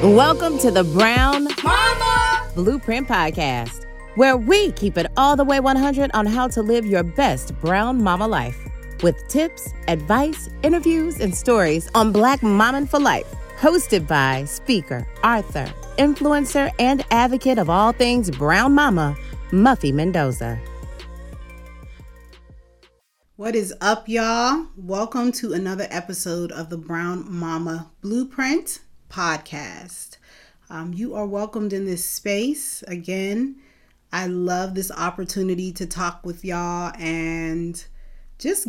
Welcome to the Brown Mama Blueprint Podcast, where we keep it all the way 100 on how to live your best brown mama life, with tips, advice, interviews, and stories on Black Mommin' for Life. Hosted by speaker, author, influencer, and advocate of all things brown mama, Muffy Mendoza. What is up, y'all? Welcome to another episode of the Brown Mama Blueprint Podcast. You are welcomed in this space. Again, I love this opportunity to talk with y'all and just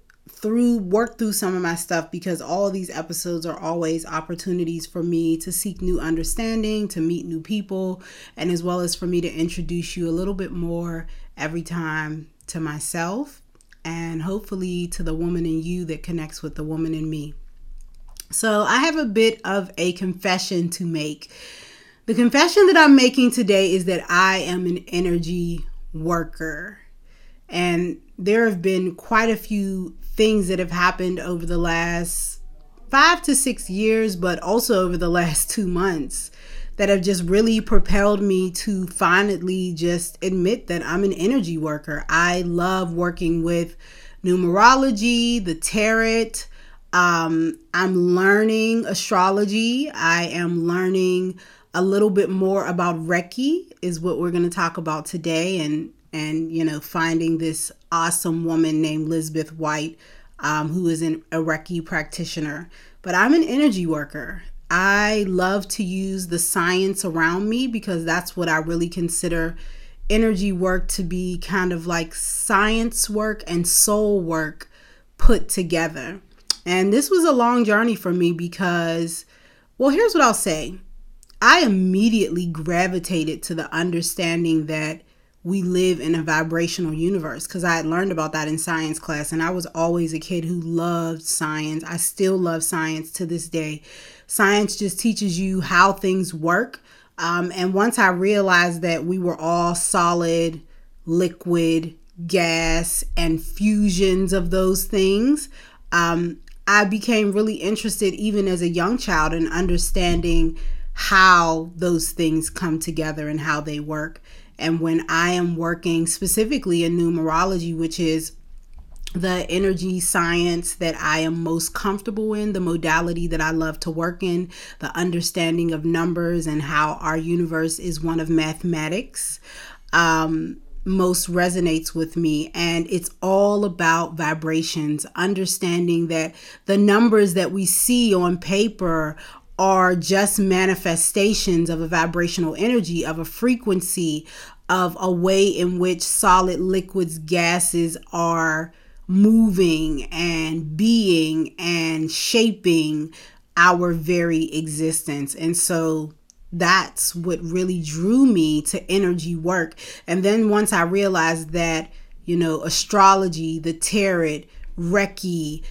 work through some of my stuff, because all of these episodes are always opportunities for me to seek new understanding, to meet new people, and as well as for me to introduce you a little bit more every time to myself and hopefully to the woman in you that connects with the woman in me. So I have a bit of a confession to make. The confession that I'm making today is that I am an energy worker. And there have been quite a few things that have happened over the last 5 to 6 years, but also over the last 2 months, that have just really propelled me to finally just admit that I'm an energy worker. I love working with numerology, the tarot. I'm learning astrology. I am learning a little bit more about Reiki, is what we're going to talk about today, and finding this awesome woman named Elizabeth White, who is a Reiki practitioner. But I'm an energy worker. I love to use the science around me, because that's what I really consider energy work to be, kind of like science work and soul work put together. And this was a long journey for me because, well, here's what I'll say. I immediately gravitated to the understanding that we live in a vibrational universe, because I had learned about that in science class, and I was always a kid who loved science. I still love science to this day. Science just teaches you how things work. And once I realized that we were all solid, liquid, gas, and fusions of those things, I became really interested, even as a young child, in understanding how those things come together and how they work. And when I am working specifically in numerology, which is the energy science that I am most comfortable in, the modality that I love to work in, the understanding of numbers and how our universe is one of mathematics, most resonates with me. And it's all about vibrations, understanding that the numbers that we see on paper are just manifestations of a vibrational energy, of a frequency, of a way in which solid, liquids, gases are moving and being and shaping our very existence. And so that's what really drew me to energy work. And then once I realized that, astrology, the tarot, Reiki,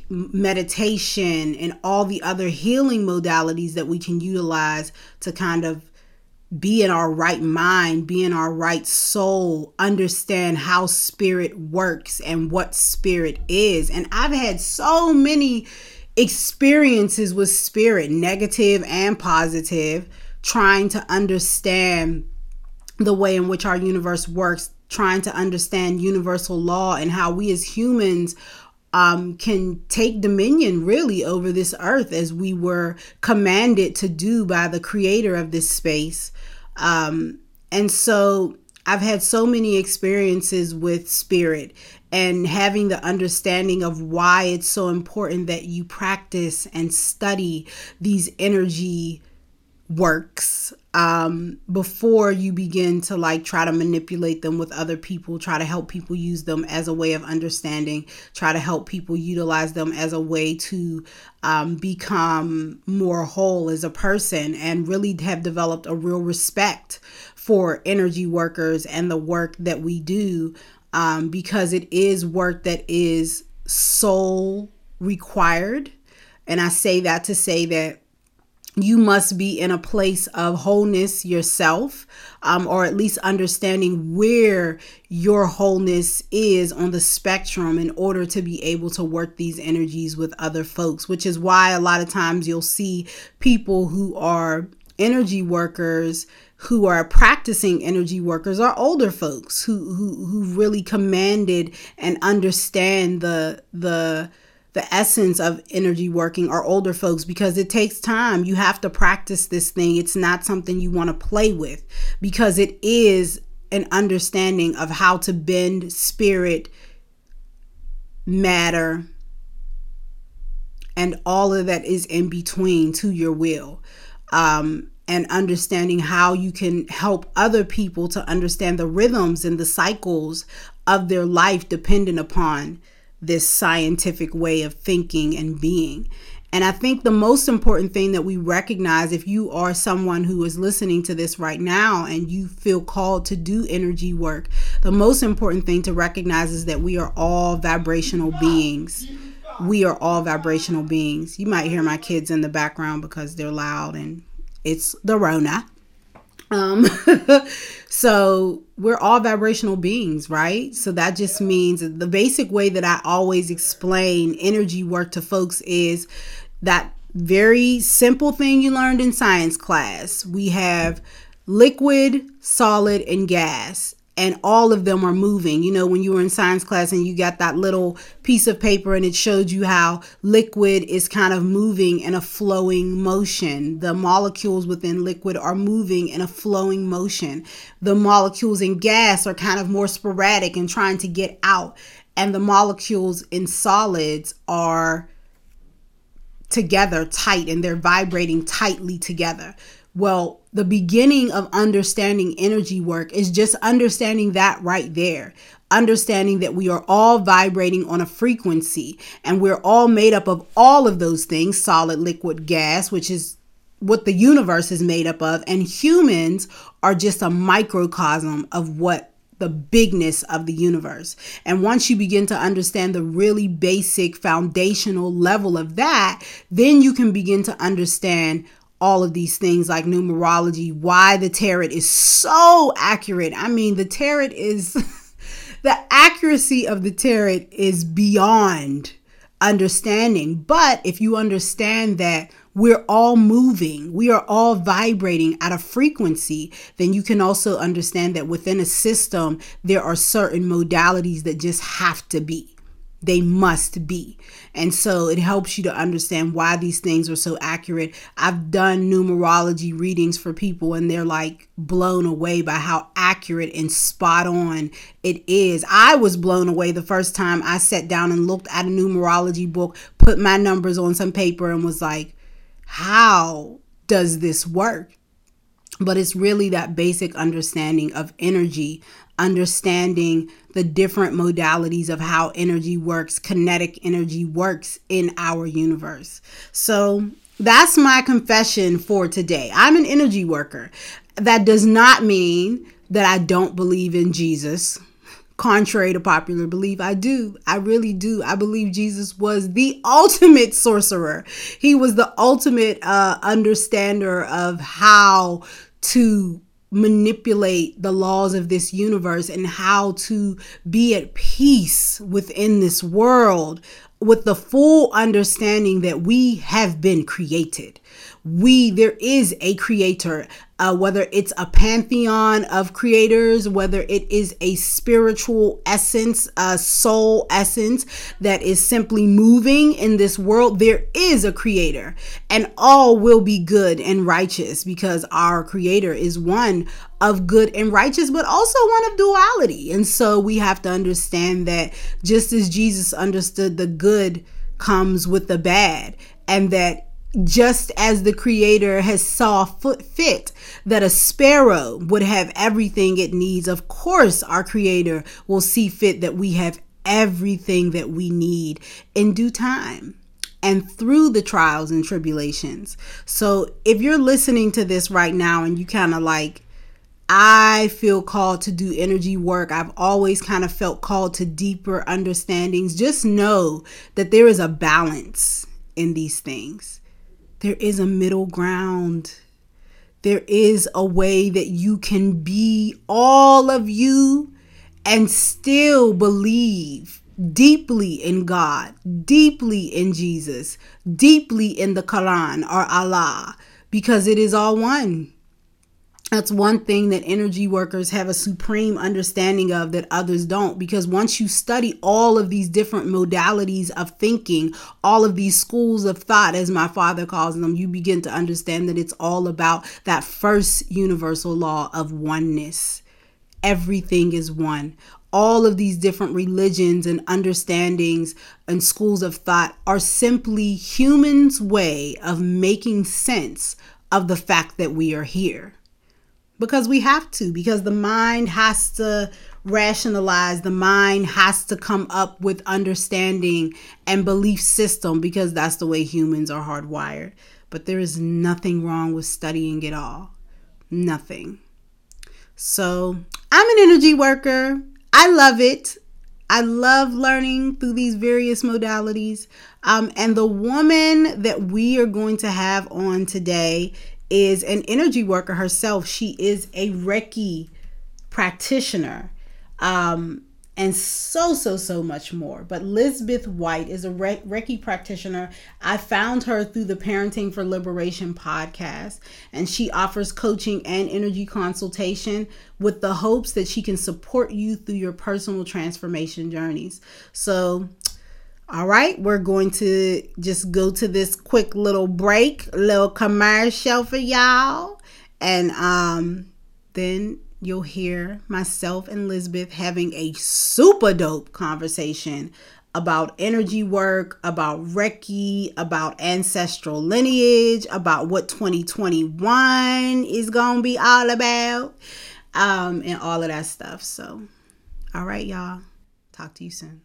meditation, and all the other healing modalities that we can utilize to kind of be in our right mind, be in our right soul, understand how spirit works and what spirit is. And I've had so many experiences with spirit, negative and positive, trying to understand the way in which our universe works, trying to understand universal law and how we as humans can take dominion really over this earth, as we were commanded to do by the creator of this space. And so I've had so many experiences with spirit, and having the understanding of why it's so important that you practice and study these energy works before you begin to try to manipulate them with other people, try to help people use them as a way of understanding, try to help people utilize them as a way to become more whole as a person, and really have developed a real respect for energy workers and the work that we do, because it is work that is soul required. And I say that to say that you must be in a place of wholeness yourself, or at least understanding where your wholeness is on the spectrum in order to be able to work these energies with other folks, which is why a lot of times you'll see people who are energy workers who are practicing energy workers are older folks who really commanded and understand the essence of energy working are older folks, because it takes time. You have to practice this thing. It's not something you want to play with, because it is an understanding of how to bend spirit, matter, and all of that is in between to your will. And understanding how you can help other people to understand the rhythms and the cycles of their life dependent upon this scientific way of thinking and being. And I think the most important thing that we recognize, if you are someone who is listening to this right now and you feel called to do energy work, the most important thing to recognize is that we are all vibrational beings. We are all vibrational beings. You might hear my kids in the background because they're loud and it's the Rona. So we're all vibrational beings, right? So that just means the basic way that I always explain energy work to folks is that very simple thing you learned in science class. We have liquid, solid, and gas. And all of them are moving. You know, when you were in science class and you got that little piece of paper and it showed you how liquid is kind of moving in a flowing motion. The molecules within liquid are moving in a flowing motion. The molecules in gas are kind of more sporadic and trying to get out. And the molecules in solids are together tight and they're vibrating tightly together. Well, the beginning of understanding energy work is just understanding that right there. Understanding that we are all vibrating on a frequency and we're all made up of all of those things, solid, liquid, gas, which is what the universe is made up of. And humans are just a microcosm of what the bigness of the universe. And once you begin to understand the really basic foundational level of that, then you can begin to understand all of these things like numerology, why the tarot is so accurate. I mean, the tarot is, the accuracy of the tarot is beyond understanding. But if you understand that we're all moving, we are all vibrating at a frequency, then you can also understand that within a system, there are certain modalities that just have to be. They must be. And so it helps you to understand why these things are so accurate. I've done numerology readings for people and they're like blown away by how accurate and spot on it is. I was blown away the first time I sat down and looked at a numerology book, put my numbers on some paper and was like, how does this work? But it's really that basic understanding of energy, understanding the different modalities of how energy works, kinetic energy works in our universe. So that's my confession for today. I'm an energy worker. That does not mean that I don't believe in Jesus. Contrary to popular belief, I do. I really do. I believe Jesus was the ultimate sorcerer. He was the ultimate understander of how to manipulate the laws of this universe and how to be at peace within this world with the full understanding that we have been created. There is a creator, whether it's a pantheon of creators, whether it is a spiritual essence, a soul essence that is simply moving in this world, there is a creator and all will be good and righteous because our creator is one of good and righteous, but also one of duality. And so we have to understand that just as Jesus understood the good comes with the bad, and that just as the creator has saw fit that a sparrow would have everything it needs, of course our creator will see fit that we have everything that we need in due time and through the trials and tribulations. So if you're listening to this right now and you kind of like, I feel called to do energy work, I've always kind of felt called to deeper understandings, just know that there is a balance in these things. There is a middle ground. There is a way that you can be all of you and still believe deeply in God, deeply in Jesus, deeply in the Quran or Allah, because it is all one. That's one thing that energy workers have a supreme understanding of that others don't, because once you study all of these different modalities of thinking, all of these schools of thought, as my father calls them, you begin to understand that it's all about that first universal law of oneness. Everything is one. All of these different religions and understandings and schools of thought are simply humans' way of making sense of the fact that we are here. Because we have to, because the mind has to rationalize, the mind has to come up with understanding and belief system, because that's the way humans are hardwired. But there is nothing wrong with studying it all. Nothing. So I'm an energy worker. I love it. I love learning through these various modalities. And the woman that we are going to have on today is an energy worker herself. She is a Reiki practitioner, and so much more. But Lisbeth White is a Reiki practitioner. I found her through the Parenting for Liberation podcast, and she offers coaching and energy consultation with the hopes that she can support you through your personal transformation journeys. So all right, we're going to just go to this quick little break, little commercial for y'all. And then you'll hear myself and Lisbeth having a super dope conversation about energy work, about Reiki, about ancestral lineage, about what 2021 is going to be all about, and all of that stuff. So, all right, y'all. Talk to you soon.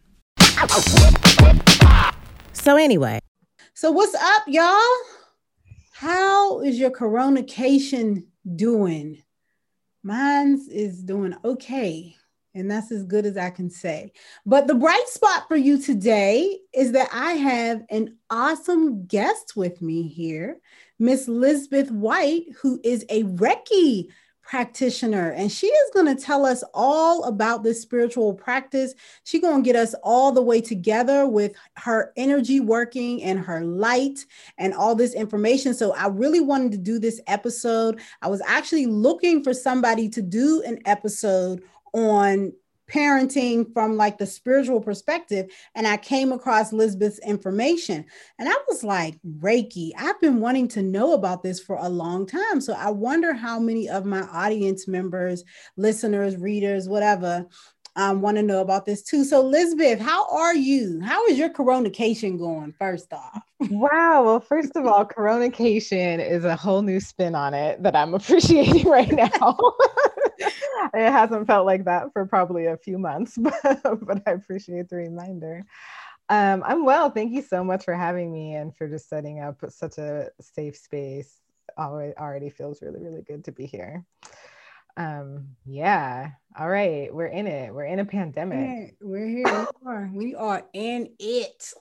So anyway. So what's up, y'all? How is your coronation doing? Mine's is doing okay. And that's as good as I can say. But the bright spot for you today is that I have an awesome guest with me here, Miss Lisbeth White, who is a Reiki practitioner, and she is going to tell us all about this spiritual practice. She's going to get us all the way together with her energy working and her light and all this information. So I really wanted to do this episode. I was actually looking for somebody to do an episode on parenting from like the spiritual perspective. And I came across Lisbeth's information and I was like, Reiki, I've been wanting to know about this for a long time. So I wonder how many of my audience members, listeners, readers, whatever, want to know about this too. So Lisbeth, how are you? How is your coronation going, first off? Wow. Well, first of all, coronation is a whole new spin on it that I'm appreciating right now. It hasn't felt like that for probably a few months, but I appreciate the reminder. I'm well. Thank you so much for having me and for just setting up such a safe space. Already feels really, really good to be here. Yeah. All right. We're in it. We're in a pandemic. We're here. We are in it.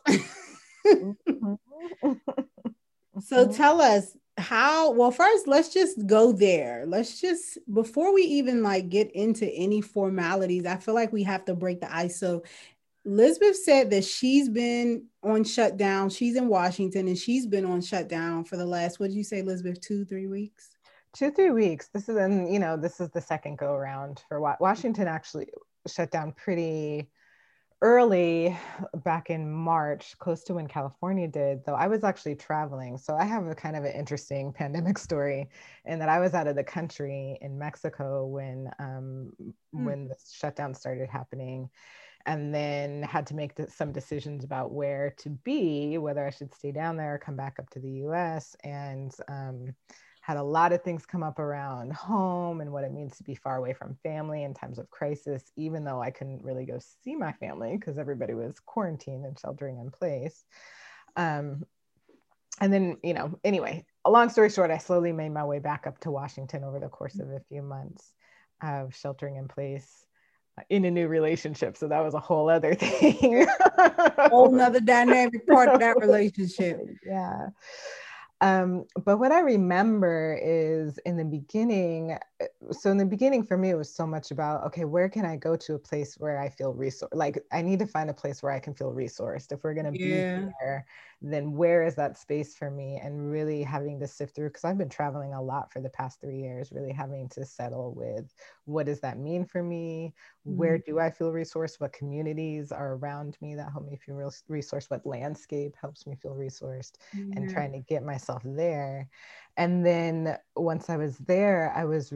So tell us well, first, let's just go there. Before we even like get into any formalities, I feel like we have to break the ice. So Lisbeth said that she's been on shutdown. She's in Washington and she's been on shutdown for the last, what did you say, Lisbeth, 2-3 weeks? 2-3 weeks. This is the second go around for Washington actually shut down pretty early back in March, close to when California did, though I was actually traveling. So I have a kind of an interesting pandemic story in that I was out of the country in Mexico when the shutdown started happening, and then had to make some decisions about where to be, whether I should stay down there or come back up to the US, and had a lot of things come up around home and what it means to be far away from family in times of crisis, even though I couldn't really go see my family because everybody was quarantined and sheltering in place. And then, anyway, a long story short, I slowly made my way back up to Washington over the course of a few months of sheltering in place in a new relationship. So that was a whole other thing. Whole nother dynamic part of that relationship. Yeah. But what I remember is in the beginning, so in the beginning for me, it was so much about, okay, where can I go to a place where I feel resourced? Like I need to find a place where I can feel resourced. If we're going to be here, then where is that space for me? And really having to sift through, because I've been traveling a lot for the past 3 years, really having to settle with what does that mean for me? Where do I feel resourced? What communities are around me that help me feel resourced? What landscape helps me feel resourced? And trying to get myself there. And then once I was there, I was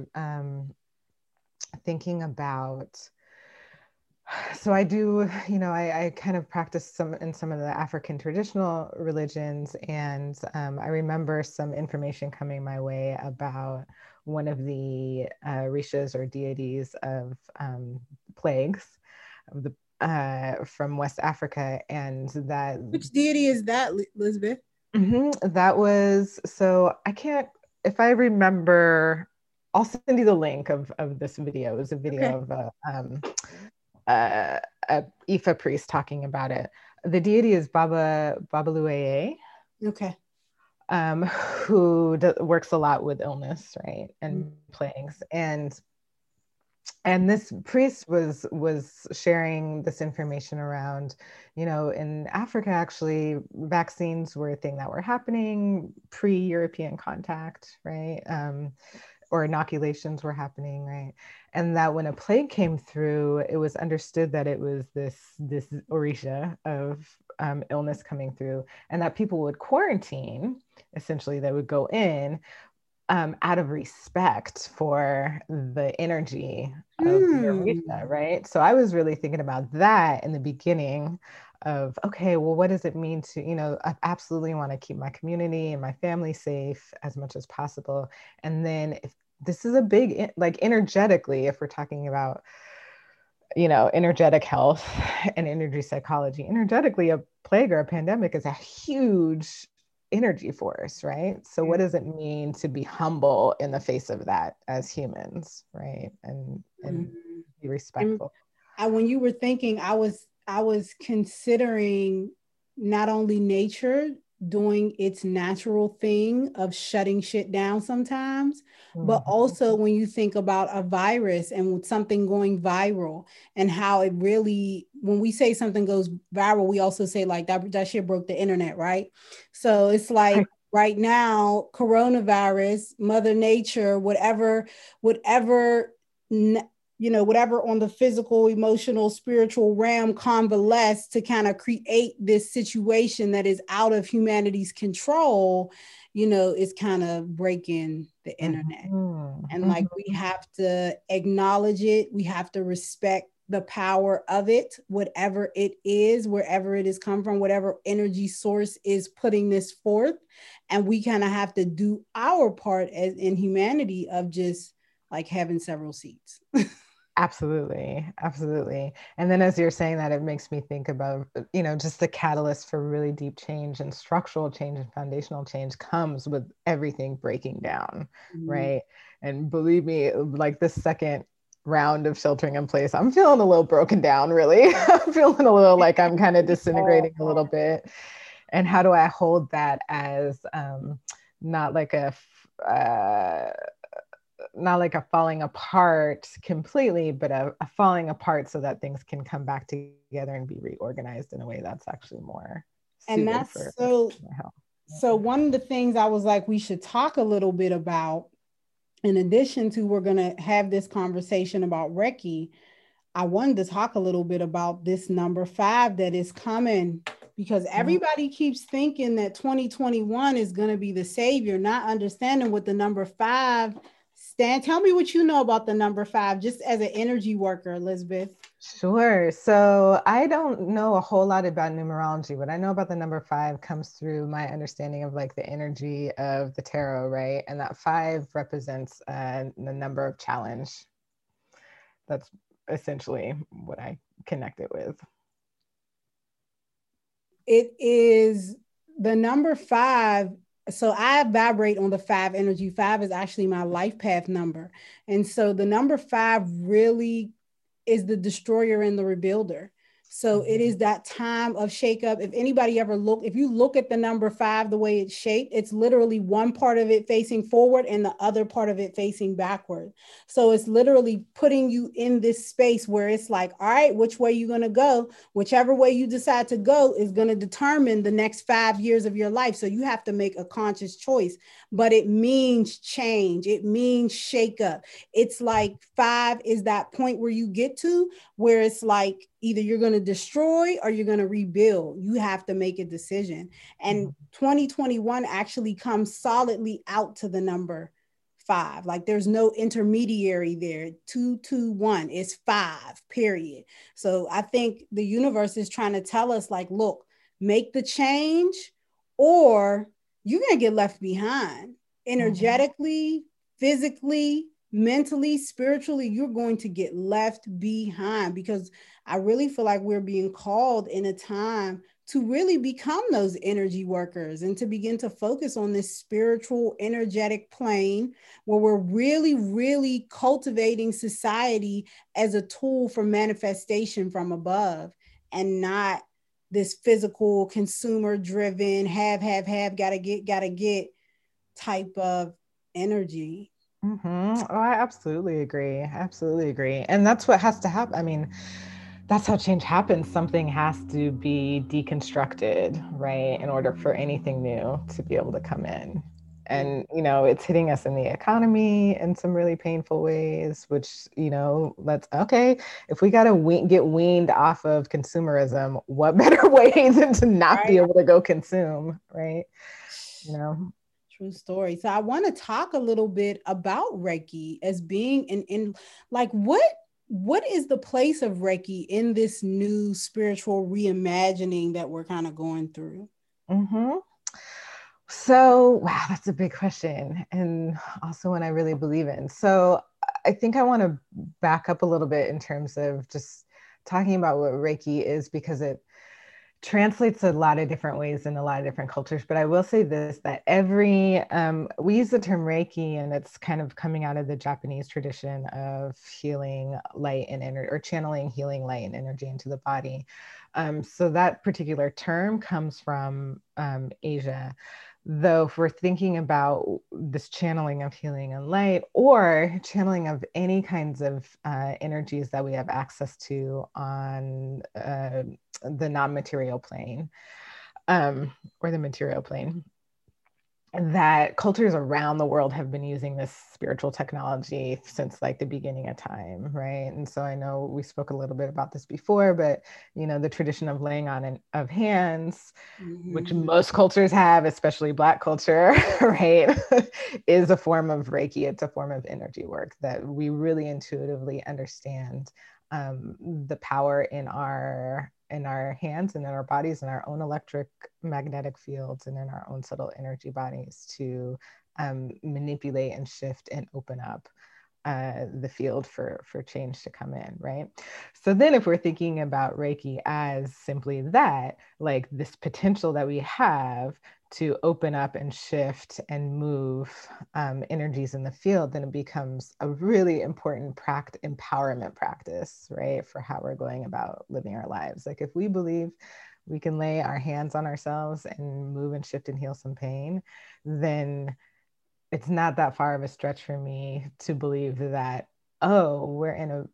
thinking about, so I do, I kind of practice in some of the African traditional religions. And I remember some information coming my way about one of the rishas or deities of plagues of the from West Africa. And that, which deity is that, Elizabeth? That was, so I can't, if I remember, I'll send you the link of this video. It was a video of a Ifa priest talking about it. The deity is Babaluaye. Okay. Who works a lot with illness, right, and plagues, and this priest was sharing this information around, in Africa, actually, vaccines were a thing that were happening pre-European contact, right? Or inoculations were happening, right? And that when a plague came through, it was understood that it was this orisha of illness coming through, and that people would quarantine. Essentially, they would go in out of respect for the energy of the orisha, right? So I was really thinking about that in the beginning of, okay, well, what does it mean to, I absolutely want to keep my community and my family safe as much as possible. And then if this is a big, like energetically, if we're talking about, energetic health and energy psychology, energetically, a plague or a pandemic is a huge energy force, right? So what does it mean to be humble in the face of that as humans, right? And be respectful. And when you were thinking, I was considering not only nature doing its natural thing of shutting shit down sometimes, but also when you think about a virus and something going viral and how it really, when we say something goes viral, we also say like that shit broke the internet, right? So it's like right now, coronavirus, Mother Nature, whatever on the physical, emotional, spiritual realm convalesce to kind of create this situation that is out of humanity's control, is kind of breaking the internet. And like, we have to acknowledge it. We have to respect the power of it, whatever it is, wherever it has come from, whatever energy source is putting this forth. And we kind of have to do our part as in humanity of just like having several seats. Absolutely. And then as you're saying that, it makes me think about, just the catalyst for really deep change and structural change and foundational change comes with everything breaking down, right? And believe me, like the second round of sheltering in place, I'm feeling a little broken down, really. I'm feeling a little like I'm kind of disintegrating a little bit. And how do I hold that as not like a falling apart completely, but a falling apart so that things can come back together and be reorganized in a way that's actually more suited. And that's for my health. So one of the things I was like, we should talk a little bit about, in addition to we're going to have this conversation about Reiki, I wanted to talk a little bit about this number 5 that is coming, because everybody keeps thinking that 2021 is going to be the savior, not understanding what the number 5 stands. Tell me what you know about the number 5, just as an energy worker, Elizabeth. Sure. So I don't know a whole lot about numerology. What I know about the number 5 comes through my understanding of like the energy of the tarot, right? And that 5 represents the number of challenge. That's essentially what I connect it with. It is the number 5. So I vibrate on the 5 energy. 5 is actually my life path number. And so the number 5 really is the destroyer and the rebuilder. So it is that time of shakeup. If anybody ever if you look at the number 5, the way it's shaped, it's literally one part of it facing forward and the other part of it facing backward. So it's literally putting you in this space where it's like, all right, which way you going to go? Whichever way you decide to go is going to determine the next 5 years of your life. So you have to make a conscious choice, but it means change. It means shakeup. It's like 5 is that point where you get to where it's like, either you're going to destroy or you're going to rebuild. You have to make a decision. And 2021 actually comes solidly out to the number 5. Like there's no intermediary there. 221 is 5, period. So I think the universe is trying to tell us like, look, make the change or you're going to get left behind energetically, physically, mentally, spiritually. You're going to get left behind, because I really feel like we're being called in a time to really become those energy workers and to begin to focus on this spiritual, energetic plane where we're really, really cultivating society as a tool for manifestation from above, and not this physical, consumer driven, have, gotta get type of energy. Oh, I absolutely agree. Absolutely agree. And that's what has to happen. I mean, that's how change happens. Something has to be deconstructed, right, in order for anything new to be able to come in. And, you know, it's hitting us in the economy in some really painful ways, which, you know, if we got to get weaned off of consumerism, what better way than to not be able to go consume, right? You know? True story. So I want to talk a little bit about Reiki as being in like, what is the place of Reiki in this new spiritual reimagining that we're kind of going through? So, wow, that's a big question. And also one I really believe in. So I think I want to back up a little bit in terms of just talking about what Reiki is, because it translates a lot of different ways in a lot of different cultures. But I will say this, that we use the term Reiki, and it's kind of coming out of the Japanese tradition of healing light and energy, or channeling healing light and energy into the body. So that particular term comes from Asia. Though if we're thinking about this channeling of healing and light, or channeling of any kinds of energies that we have access to on the non-material plane, or the material plane, that cultures around the world have been using this spiritual technology since like the beginning of time, right? And so I know we spoke a little bit about this before, but you know, the tradition of laying on of hands, which most cultures have, especially Black culture, right, is a form of Reiki. It's a form of energy work that we really intuitively understand the power in our hands and in our bodies, in our own electromagnetic fields, and in our own subtle energy bodies to manipulate and shift and open up the field for change to come in, right? So then if we're thinking about Reiki as simply that, like this potential that we have to open up and shift and move energies in the field, then it becomes a really important empowerment practice, right? For how we're going about living our lives. Like if we believe we can lay our hands on ourselves and move and shift and heal some pain, then it's not that far of a stretch for me to believe that, we're in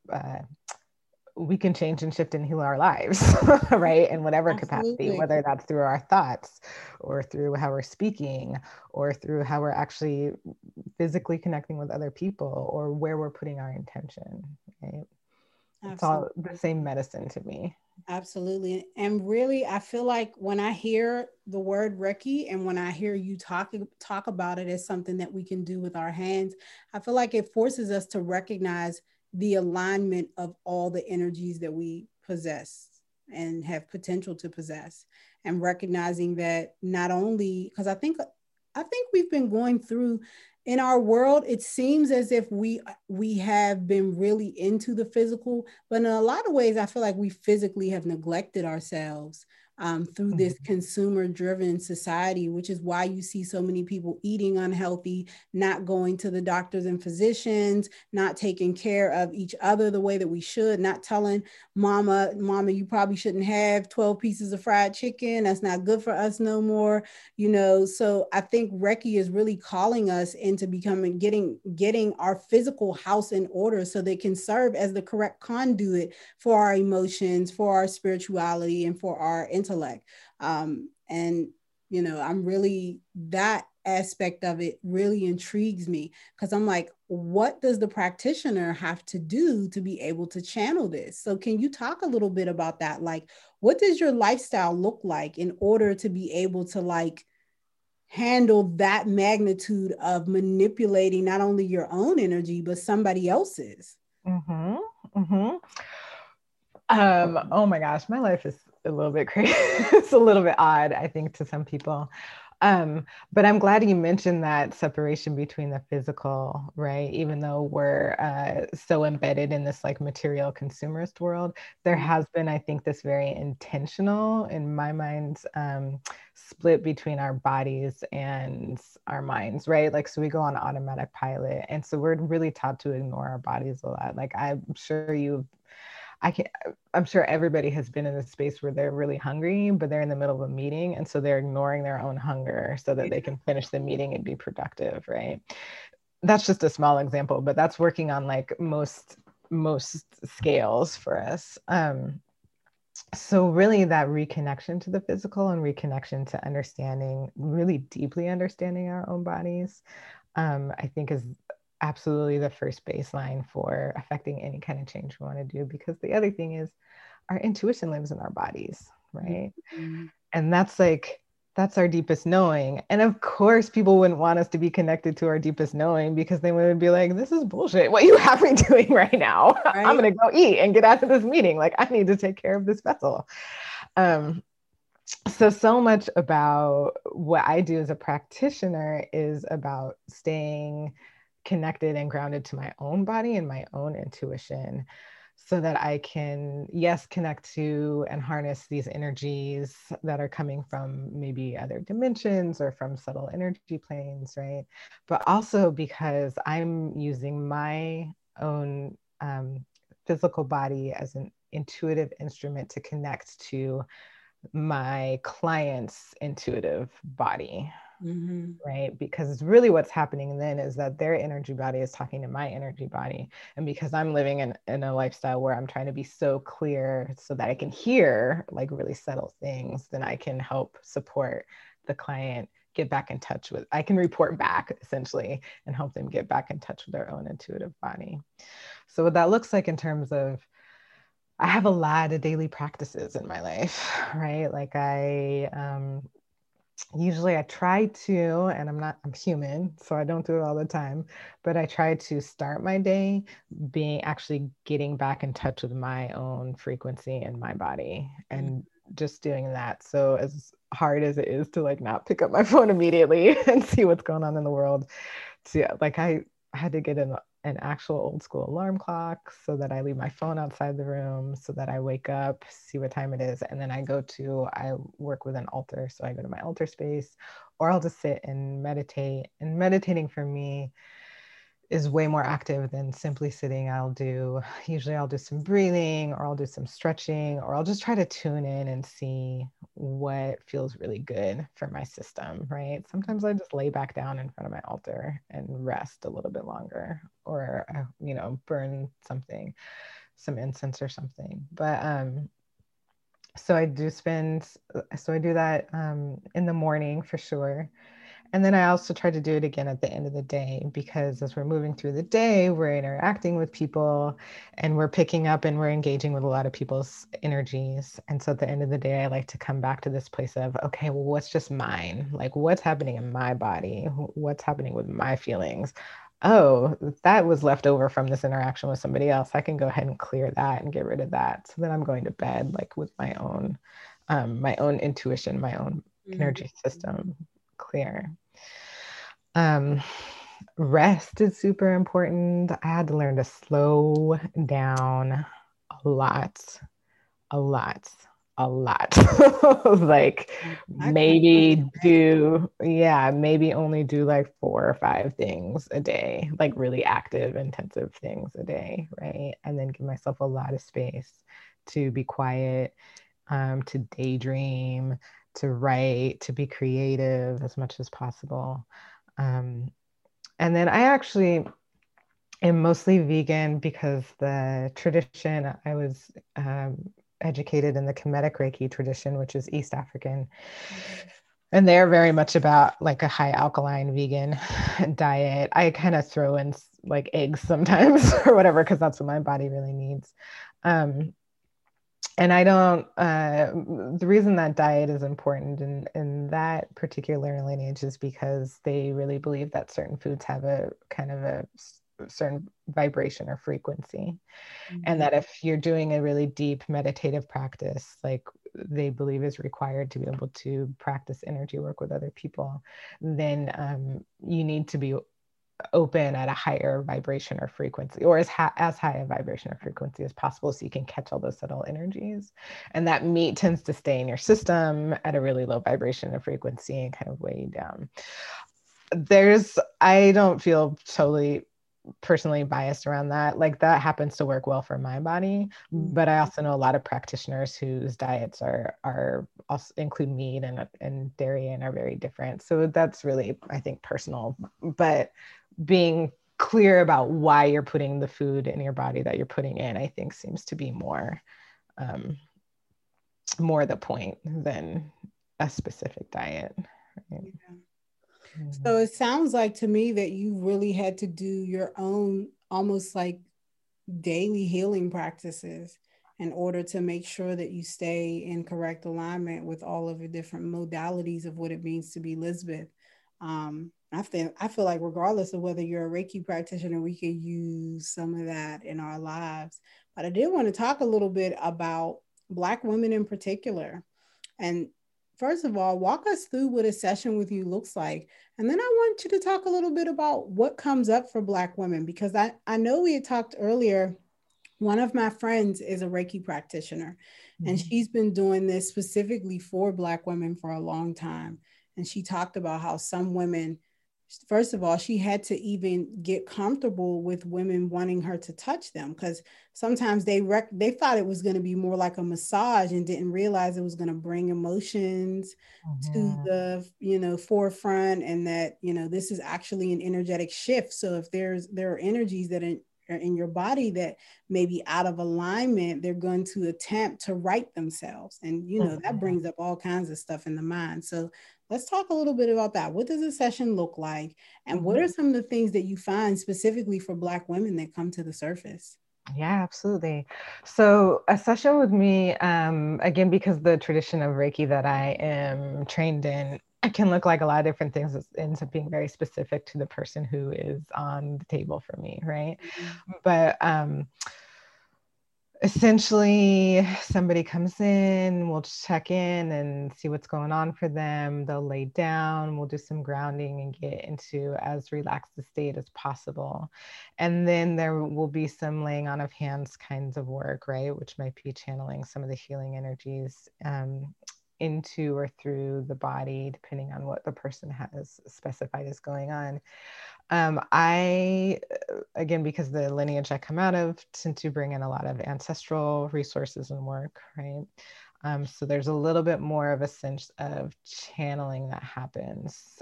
we can change and shift and heal our lives, right? In whatever capacity, whether that's through our thoughts or through how we're speaking or through how we're actually physically connecting with other people or where we're putting our intention, right? Absolutely. It's all the same medicine to me. Absolutely. And really, I feel like when I hear the word Reiki and when I hear you talk about it as something that we can do with our hands, I feel like it forces us to recognize the alignment of all the energies that we possess and have potential to possess, and recognizing that not only, because I think we've been going through in our world, it seems as if we have been really into the physical, but in a lot of ways, I feel like we physically have neglected ourselves. through this consumer-driven society, which is why you see so many people eating unhealthy, not going to the doctors and physicians, not taking care of each other the way that we should, not telling mama, you probably shouldn't have 12 pieces of fried chicken. That's not good for us no more. So I think Reiki is really calling us into becoming, getting our physical house in order so they can serve as the correct conduit for our emotions, for our spirituality, and for our intellect. And I'm really, that aspect of it really intrigues me, because I'm like, what does the practitioner have to do to be able to channel this? So can you talk a little bit about that? Like, what does your lifestyle look like in order to be able to like handle that magnitude of manipulating not only your own energy, but somebody else's? Oh my gosh, my life is a little bit crazy. It's a little bit odd, I think, to some people. But I'm glad you mentioned that separation between the physical, right? Even though we're so embedded in this like material consumerist world, there has been, I think, this very intentional, in my mind, split between our bodies and our minds, right? Like, so we go on automatic pilot. And so we're really taught to ignore our bodies a lot. Like, I'm sure everybody has been in a space where they're really hungry, but they're in the middle of a meeting. And so they're ignoring their own hunger so that they can finish the meeting and be productive, right? That's just a small example, but that's working on like most scales for us. So really that reconnection to the physical and reconnection to understanding, really deeply understanding our own bodies, I think is absolutely the first baseline for affecting any kind of change we want to do. Because the other thing is our intuition lives in our bodies, right? Mm-hmm. And that's our deepest knowing. And of course, people wouldn't want us to be connected to our deepest knowing, because they would be like, this is bullshit. What you have me doing right now? Right? I'm going to go eat and get out of this meeting. Like, I need to take care of this vessel. So much about what I do as a practitioner is about staying connected and grounded to my own body and my own intuition, so that I can, yes, connect to and harness these energies that are coming from maybe other dimensions or from subtle energy planes, right? But also because I'm using my own physical body as an intuitive instrument to connect to my client's intuitive body. Mm-hmm. Right? Because really what's happening then is that their energy body is talking to my energy body. And because I'm living in a lifestyle where I'm trying to be so clear so that I can hear like really subtle things, then I can help support the client get back in touch with, I can report back essentially and help them get back in touch with their own intuitive body. So what that looks like in terms of, I have a lot of daily practices in my life, right? Like usually I try to, and I'm human, so I don't do it all the time, but I try to start my day actually getting back in touch with my own frequency and my body, and just doing that. So as hard as it is to like not pick up my phone immediately and see what's going on in the world, like I had to get an actual old school alarm clock so that I leave my phone outside the room, so that I wake up, see what time it is, and then I work with an altar. So I go to my altar space, or I'll just sit and meditate. And meditating for me is way more active than simply sitting. Usually I'll do some breathing, or I'll do some stretching, or I'll just try to tune in and see what feels really good for my system, right? Sometimes I just lay back down in front of my altar and rest a little bit longer, or, burn some incense or something. But, so I do that in the morning for sure. And then I also try to do it again at the end of the day, because as we're moving through the day, we're interacting with people and we're picking up and we're engaging with a lot of people's energies. And so at the end of the day, I like to come back to this place of, okay, well, what's just mine? Like, what's happening in my body? What's happening with my feelings? Oh, that was left over from this interaction with somebody else. I can go ahead and clear that and get rid of that. So then I'm going to bed like with my own intuition, my own energy system clear. Rest is super important. I had to learn to slow down a lot. a lot. Like maybe only do like 4 or 5 things a day, like really active, intensive things a day, right? And then give myself a lot of space to be quiet, to daydream, to write, to be creative as much as possible. And then I actually am mostly vegan because the tradition, I was educated in the Kemetic Reiki tradition, which is East African. And they're very much about like a high alkaline vegan diet. I kind of throw in like eggs sometimes or whatever, because that's what my body really needs. And I don't, the reason that diet is important in that particular lineage is because they really believe that certain foods have a kind of a certain vibration or frequency. Mm-hmm. And that if you're doing a really deep meditative practice, like they believe is required to be able to practice energy work with other people, then you need to be open at a higher vibration or frequency, or as high a vibration or frequency as possible, so you can catch all those subtle energies. And that meat tends to stay in your system at a really low vibration or frequency and kind of weigh you down. I don't feel totally personally biased around that. Like that happens to work well for my body, but I also know a lot of practitioners whose diets are also include meat and dairy and are very different. So that's really, I think, personal, but being clear about why you're putting the food in your body that you're putting in, I think seems to be more the point than a specific diet. Right? Yeah. So it sounds like to me that you really had to do your own almost like daily healing practices in order to make sure that you stay in correct alignment with all of the different modalities of what it means to be Lisbeth. I feel like regardless of whether you're a Reiki practitioner, we could use some of that in our lives. But I did want to talk a little bit about Black women in particular. And first of all, walk us through what a session with you looks like. And then I want you to talk a little bit about what comes up for Black women, because I know we had talked earlier. One of my friends is a Reiki practitioner, and she's been doing this specifically for Black women for a long time. And she talked about how some women, first of all, she had to even get comfortable with women wanting her to touch them, because sometimes they thought it was going to be more like a massage and didn't realize it was going to bring emotions to the forefront, and that this is actually an energetic shift. So if there are energies that are in your body that may be out of alignment, they're going to attempt to right themselves, and that brings up all kinds of stuff in the mind. So let's talk a little bit about that. What does a session look like? And what are some of the things that you find specifically for Black women that come to the surface? Yeah, absolutely. So a session with me, again, because the tradition of Reiki that I am trained in, it can look like a lot of different things. It ends up being very specific to the person who is on the table for me, right? But essentially, somebody comes in, we'll check in and see what's going on for them. They'll lay down, we'll do some grounding and get into as relaxed a state as possible. And then there will be some laying on of hands kinds of work, right? Which might be channeling some of the healing energies into or through the body, depending on what the person has specified is going on. I, again, because the lineage I come out of, tend to bring in a lot of ancestral resources and work, right? So there's a little bit more of a sense of channeling that happens.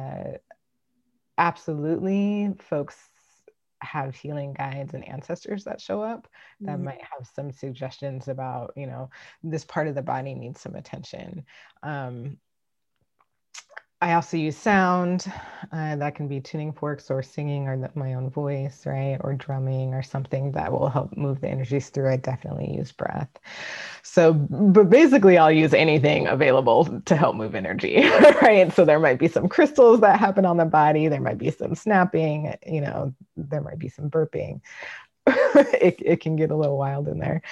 Absolutely, folks have healing guides and ancestors that show up that might have some suggestions about, this part of the body needs some attention. I also use sound. That can be tuning forks or singing or my own voice, right? Or drumming or something that will help move the energies through. I definitely use breath. So, but basically I'll use anything available to help move energy, right? So there might be some crystals that happen on the body. There might be some snapping, there might be some burping. It can get a little wild in there.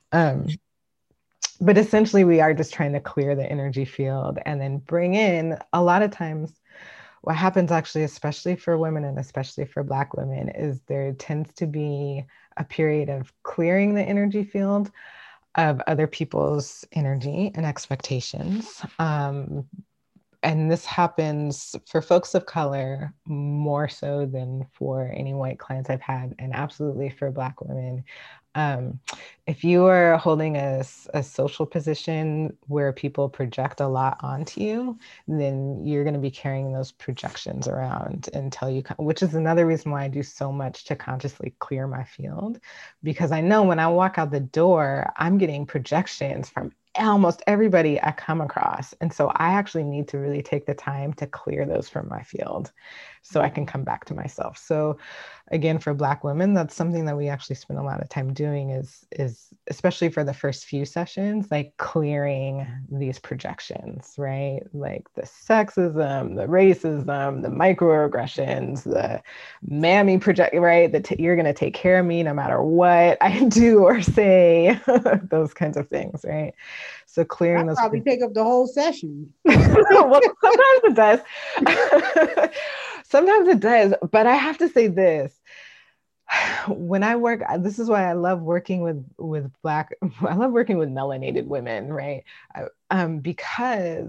But essentially we are just trying to clear the energy field and then bring in, a lot of times what happens actually, especially for women and especially for Black women, is there tends to be a period of clearing the energy field of other people's energy and expectations. And this happens for folks of color more so than for any white clients I've had, and absolutely for Black women. If you are holding a social position where people project a lot onto you, then you're going to be carrying those projections around until you, which is another reason why I do so much to consciously clear my field, because I know when I walk out the door, I'm getting projections from almost everybody I come across. And so I actually need to really take the time to clear those from my field so I can come back to myself. So again, for Black women, that's something that we actually spend a lot of time doing is especially for the first few sessions, like clearing these projections, right? Like the sexism, the racism, the microaggressions, the mammy project, right? That you're going to take care of me no matter what I do or say, those kinds of things, right? So clearing those probably take up the whole session. Well, sometimes it does. Sometimes it does, but I have to say this. When I work, this is why I love working with I love working with melanated women, right? Because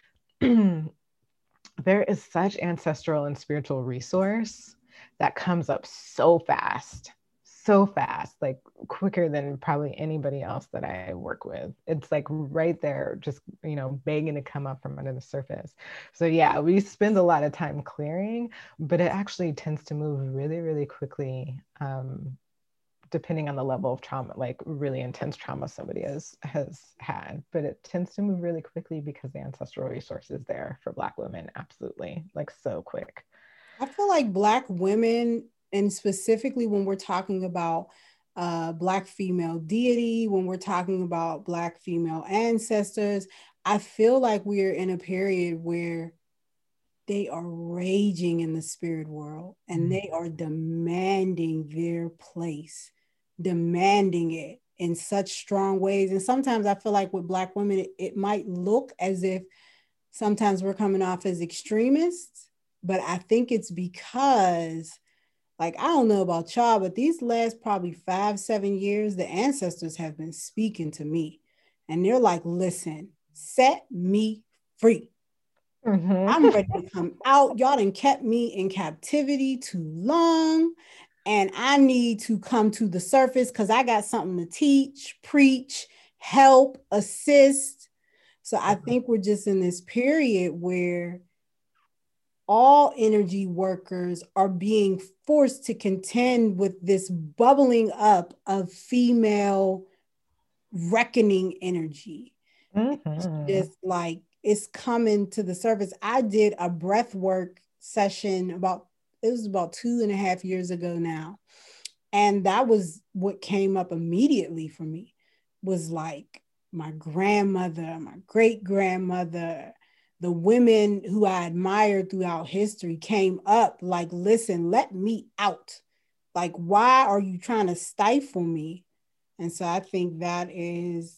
there is such ancestral and spiritual resource that comes up so fast, like quicker than probably anybody else that I work with. It's like right there, just, begging to come up from under the surface. So yeah, we spend a lot of time clearing, but it actually tends to move really, really quickly, depending on the level of trauma, like really intense trauma somebody has had. But it tends to move really quickly because the ancestral resource is there for Black women. Absolutely, like so quick. I feel like Black women, and specifically when we're talking about Black female deity, when we're talking about Black female ancestors, I feel like we're in a period where they are raging in the spirit world and they are demanding their place, demanding it in such strong ways. And sometimes I feel like with Black women, it might look as if sometimes we're coming off as extremists, but I think it's because, like, I don't know about y'all, but these last probably 5-7 years, the ancestors have been speaking to me. And they're like, listen, set me free. Mm-hmm. I'm ready to come out. Y'all done kept me in captivity too long. And I need to come to the surface because I got something to teach, preach, help, assist. So I think we're just in this period where all energy workers are being forced to contend with this bubbling up of female reckoning energy. Mm-hmm. It's just like, it's coming to the surface. I did a breath work session it was about 2.5 years ago now. And that was what came up immediately for me, was like my grandmother, my great grandmother, the women who I admired throughout history came up like, listen, let me out. Like, why are you trying to stifle me? And so I think that is,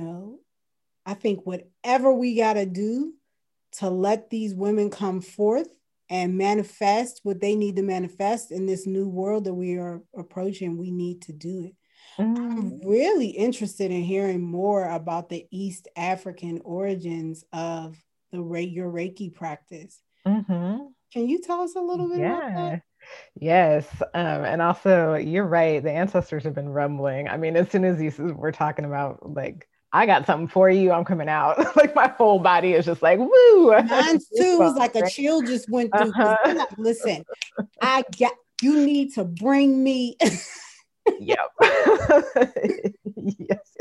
I think whatever we got to do to let these women come forth and manifest what they need to manifest in this new world that we are approaching, we need to do it. I'm really interested in hearing more about the East African origins of your Reiki practice. Mm-hmm. Can you tell us a little bit about that? Yes. And also, you're right. The ancestors have been rumbling. I mean, as soon as we're talking about, like, I got something for you, I'm coming out. Like, my whole body is just like, woo. Mine too was like a chill just went through. Like, listen, you need to bring me. Yep. Yes.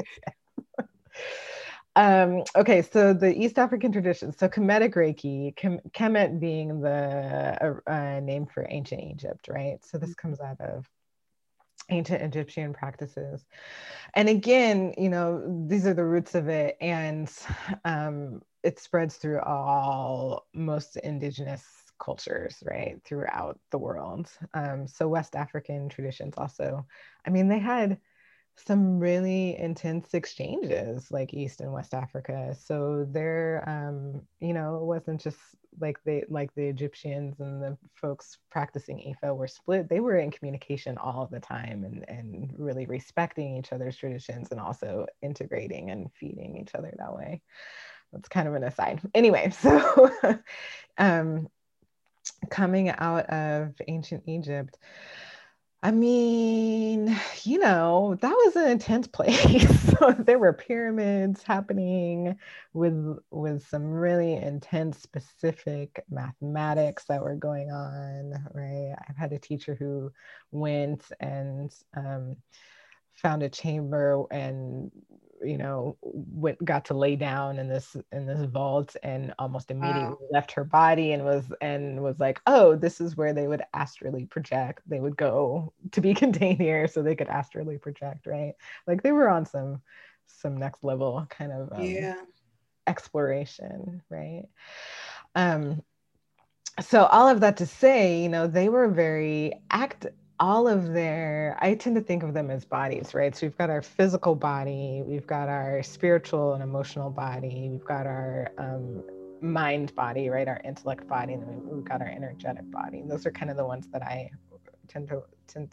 Okay, so the East African tradition. So Kemetic Reiki, Kemet being the name for ancient Egypt, right? So this comes out of ancient Egyptian practices. And again, these are the roots of it, and it spreads through most indigenous cultures, right, throughout the world. So West African traditions also, I mean, they had some really intense exchanges, like East and West Africa. So there, you know, it wasn't just like the Egyptians and the folks practicing Ifa were split. They were in communication all the time, and really respecting each other's traditions, and also integrating and feeding each other that way. That's kind of an aside. Anyway, so coming out of ancient Egypt, I mean, you know, that was an intense place. So there were pyramids happening with some really intense, specific mathematics that were going on, right? I've had a teacher who went and found a chamber and, you know, got to lay down in this vault, and almost immediately left her body and was like, oh, this is where they would astrally project. They would go to be contained here so they could astrally project, right? Like they were on some next level kind of exploration, right? So all of that to say, you know, they were very active. I tend to think of them as bodies, right? So we've got our physical body, we've got our spiritual and emotional body, we've got our mind body, right? Our intellect body, and then we've got our energetic body. And those are kind of the ones that I tend to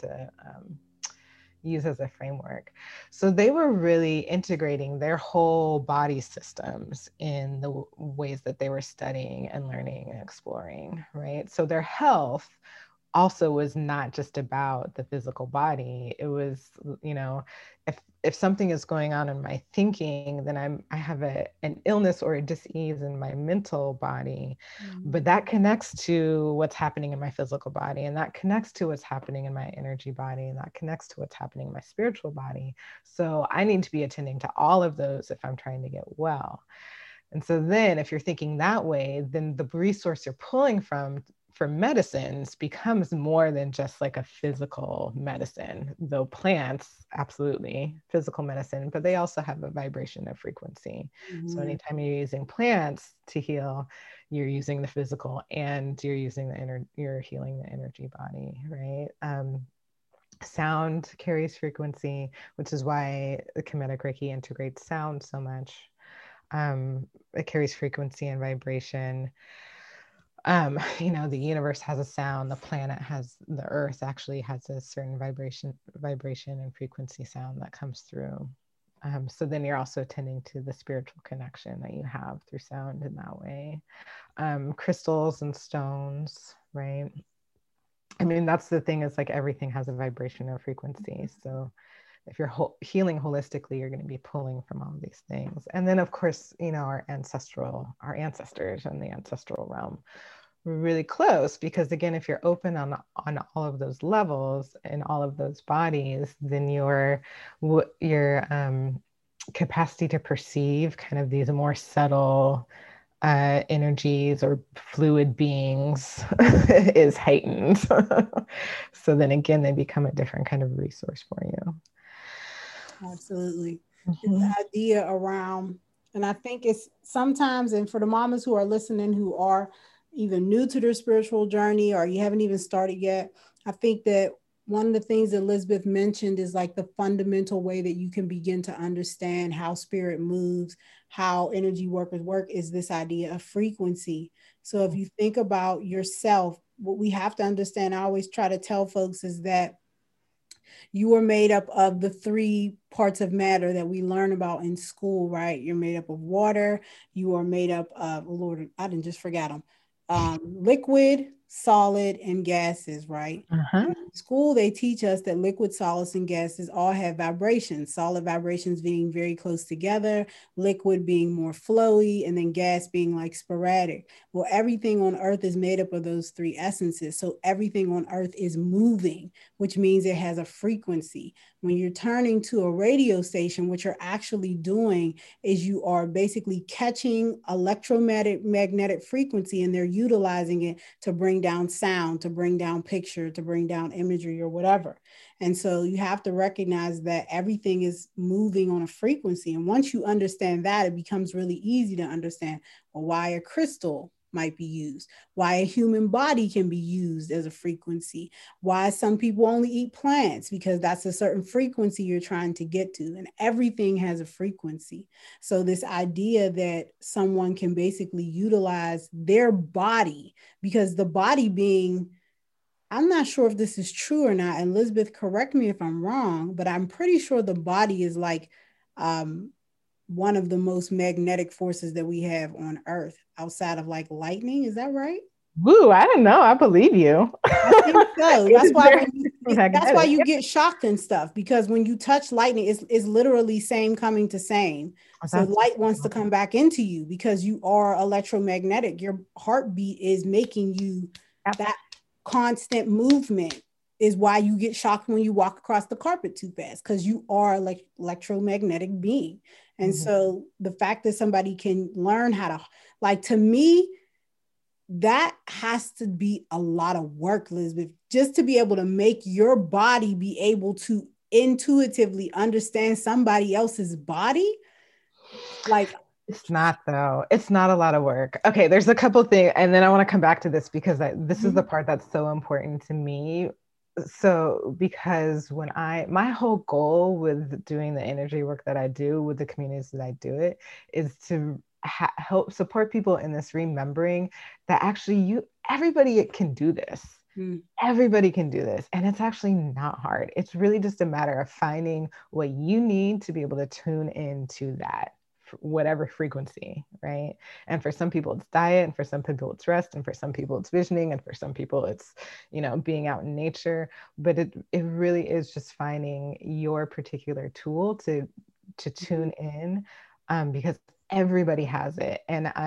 use as a framework. So they were really integrating their whole body systems in the ways that they were studying and learning and exploring, right? So their health also was not just about the physical body. It was, you know, if something is going on in my thinking, then I have an illness or a dis-ease in my mental body, but that connects to what's happening in my physical body, and that connects to what's happening in my energy body, and that connects to what's happening in my spiritual body. So I need to be attending to all of those if I'm trying to get well. And so then if you're thinking that way, then the resource you're pulling from for medicines becomes more than just like a physical medicine, though plants, absolutely physical medicine, but they also have a vibration of frequency. So anytime you're using plants to heal, you're using the physical and you're using you're healing the energy body, right? Sound carries frequency, which is why the Kemetic Reiki integrates sound so much. It carries frequency and vibration. You know, the universe has a sound, the earth actually has a certain vibration and frequency sound that comes through. So then you're also attending to the spiritual connection that you have through sound in that way. Crystals and stones, right? I mean, that's the thing, is like everything has a vibration or frequency. So if you're healing holistically, you're going to be pulling from all of these things. And then of course, you know, our ancestors and the ancestral realm were really close, because again, if you're open on all of those levels and all of those bodies, then your capacity to perceive kind of these more subtle energies or fluid beings is heightened. So then again, they become a different kind of resource for you. Absolutely. The idea around, and I think it's sometimes, and for the mamas who are listening, who are either new to their spiritual journey or you haven't even started yet, I think that one of the things that Elizabeth mentioned is like the fundamental way that you can begin to understand how spirit moves, how energy workers work, is this idea of frequency. So if you think about yourself, what we have to understand, I always try to tell folks, is that you are made up of the 3 parts of matter that we learn about in school, right? You're made up of water. You are made up of, Lord, I didn't just forget them. Liquid, solid, and gases, right? In school, they teach us that liquid, solids, and gases all have vibrations. Solid vibrations being very close together, liquid being more flowy, and then gas being like sporadic. Well, everything on earth is made up of those 3 essences. So everything on earth is moving, which means it has a frequency. When you're turning to a radio station, what you're actually doing is you are basically catching electromagnetic frequency, and they're utilizing it to bring down sound, to bring down picture, to bring down imagery or whatever. And so you have to recognize that everything is moving on a frequency. And once you understand that, it becomes really easy to understand, well, why a crystal might be used, why a human body can be used as a frequency, why some people only eat plants because that's a certain frequency you're trying to get to, and everything has a frequency. So this idea that someone can basically utilize their body, because the body being, I'm not sure if this is true or not, Elizabeth, correct me if I'm wrong, but I'm pretty sure the body is like one of the most magnetic forces that we have on Earth outside of like lightning. Is that right? Woo, I don't know. I believe you. I think so. That's why you get shocked and stuff, because when you touch lightning, it's literally same coming to same. So light wants to come back into you because you are electromagnetic. Your heartbeat is making you that constant movement is why you get shocked when you walk across the carpet too fast, because you are like electromagnetic being. And so the fact that somebody can learn how to, like, to me, that has to be a lot of work, Elizabeth, just to be able to make your body be able to intuitively understand somebody else's body. Like, it's not, though. It's not a lot of work. Okay, there's a couple things, and then I want to come back to this because this is the part that's so important to me. So because my whole goal with doing the energy work that I do with the communities that I do it is to help support people in this remembering that actually everybody can do this. Everybody can do this. And it's actually not hard. It's really just a matter of finding what you need to be able to tune into that, whatever frequency, right? And for some people it's diet, and for some people it's rest, and for some people it's visioning, and for some people it's, being out in nature. But it really is just finding your particular tool to tune in, because everybody has it.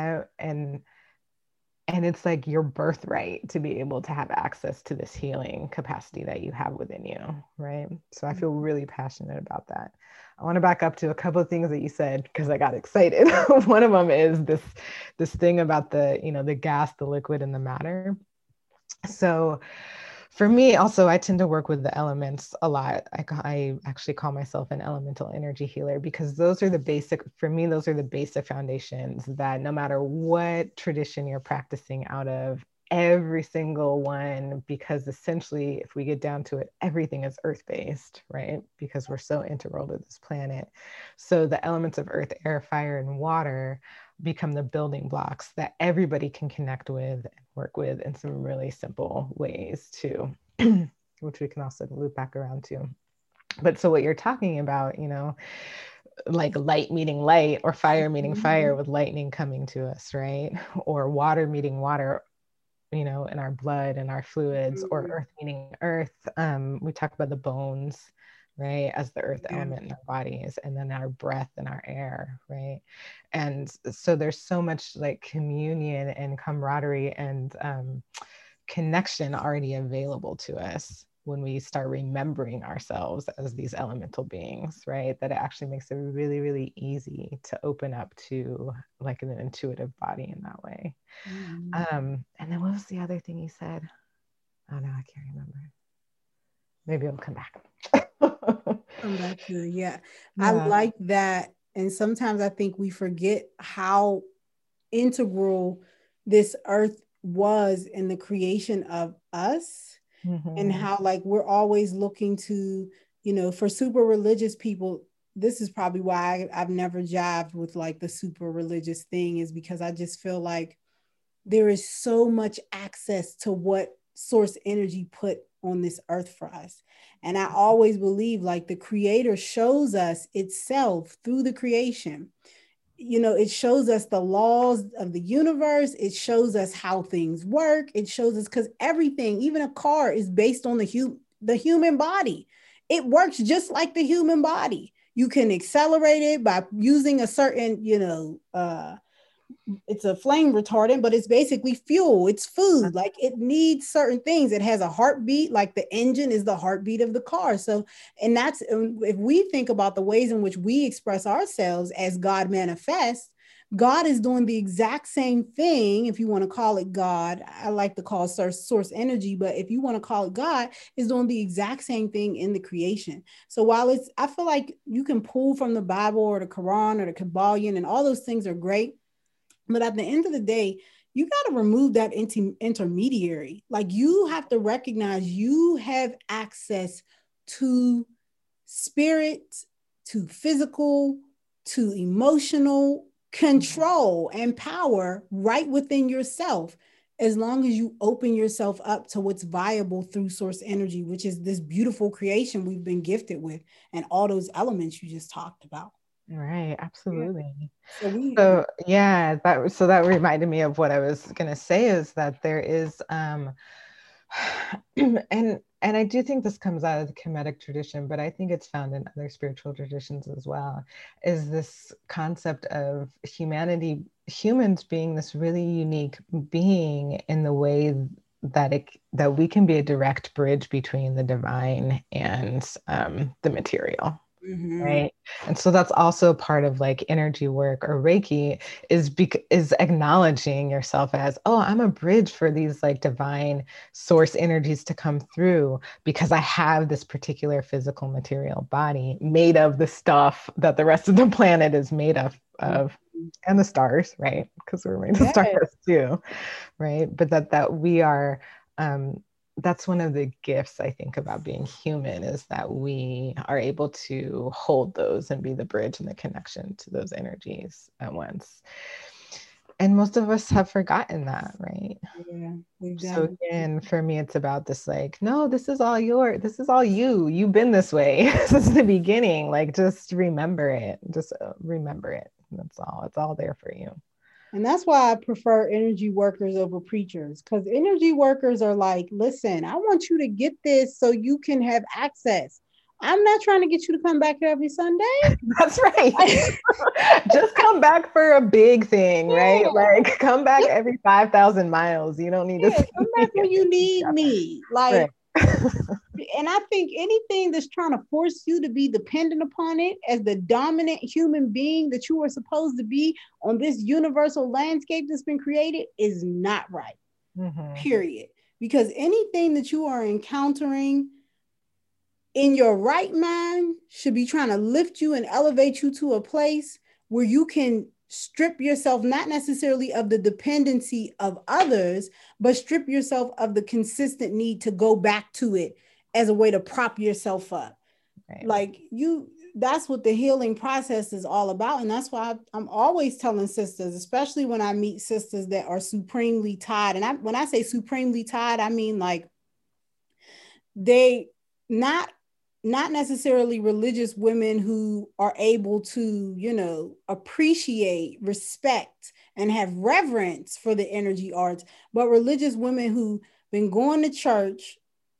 And it's like your birthright to be able to have access to this healing capacity that you have within you, right? So I feel really passionate about that. I want to back up to a couple of things that you said because I got excited. One of them is this thing about the gas, the liquid, and the matter. So for me, also, I tend to work with the elements a lot. I actually call myself an elemental energy healer because those are the basic foundations that no matter what tradition you're practicing out of, every single one, because essentially, if we get down to it, everything is earth-based, right? Because we're so integral to this planet. So the elements of earth, air, fire, and water become the building blocks that everybody can connect with and work with in some really simple ways too, which we can also loop back around to. But so what you're talking about, like light meeting light, or fire meeting fire, with lightning coming to us, right? Or water meeting water, in our blood and our fluids, or earth meeting earth. We talk about the bones, right, as the earth element in our bodies, and then our breath and our air, right? And so there's so much like communion and camaraderie and connection already available to us when we start remembering ourselves as these elemental beings, right? That it actually makes it really, really easy to open up to like an intuitive body in that way. And then what was the other thing you said? Oh no, I can't remember. Maybe it'll come back. Come back to it. Yeah. I like that. And sometimes I think we forget how integral this earth was in the creation of us. And how like we're always looking to, for super religious people, this is probably why I've never jived with like the super religious thing, is because I just feel like there is so much access to what source energy put on this earth for us. And I always believe like the creator shows us itself through the creation. It shows us the laws of the universe. It shows us how things work. It shows us, because everything, even a car, is based on the human body. It works just like the human body. You can accelerate it by using a certain, it's a flame retardant, but it's basically fuel. It's food. Like it needs certain things. It has a heartbeat, like the engine is the heartbeat of the car. So, and that's, if we think about the ways in which we express ourselves as God manifests, God is doing the exact same thing. If you want to call it God, I like to call source energy, but if you want to call it God, is doing the exact same thing in the creation. So while I feel like you can pull from the Bible or the Quran or the Kabbalion, and all those things are great, but at the end of the day, you got to remove that intermediary. Like you have to recognize you have access to spirit, to physical, to emotional control and power right within yourself, as long as you open yourself up to what's viable through source energy, which is this beautiful creation we've been gifted with, and all those elements you just talked about. Right, absolutely. Yeah. So that reminded me of what I was gonna say, is that there is and I do think this comes out of the Kemetic tradition, but I think it's found in other spiritual traditions as well, is this concept of humans being this really unique being in the way that we can be a direct bridge between the divine and the material. Mm-hmm. Right. And so that's also part of like energy work or Reiki, is acknowledging yourself as, oh, I'm a bridge for these like divine source energies to come through, because I have this particular physical material body made of the stuff that the rest of the planet is made of, and the stars, right? Because we're made of stars too, right? But that we are, that's one of the gifts I think about being human, is that we are able to hold those and be the bridge and the connection to those energies at once. And most of us have forgotten that, right? Yeah. So again, for me, it's about this like, no, this is all you. You've been this way since the beginning. Like, just remember it. That's all. It's all there for you. And that's why I prefer energy workers over preachers, because energy workers are like, listen, I want you to get this so you can have access. I'm not trying to get you to come back here every Sunday. That's right. Just come back for a big thing, right? Like, come back every 5,000 miles. You don't need to come back when you need me. Like, and I think anything that's trying to force you to be dependent upon it as the dominant human being that you are supposed to be on this universal landscape that's been created is not right. Period. Because anything that you are encountering in your right mind should be trying to lift you and elevate you to a place where you can strip yourself, not necessarily of the dependency of others, but strip yourself of the consistent need to go back to it as a way to prop yourself up. Right. Like that's what the healing process is all about. And that's why I'm always telling sisters, especially when I meet sisters that are supremely tied. And when I say supremely tied, I mean like they not necessarily religious women who are able to, appreciate, respect, and have reverence for the energy arts, but religious women who've been going to church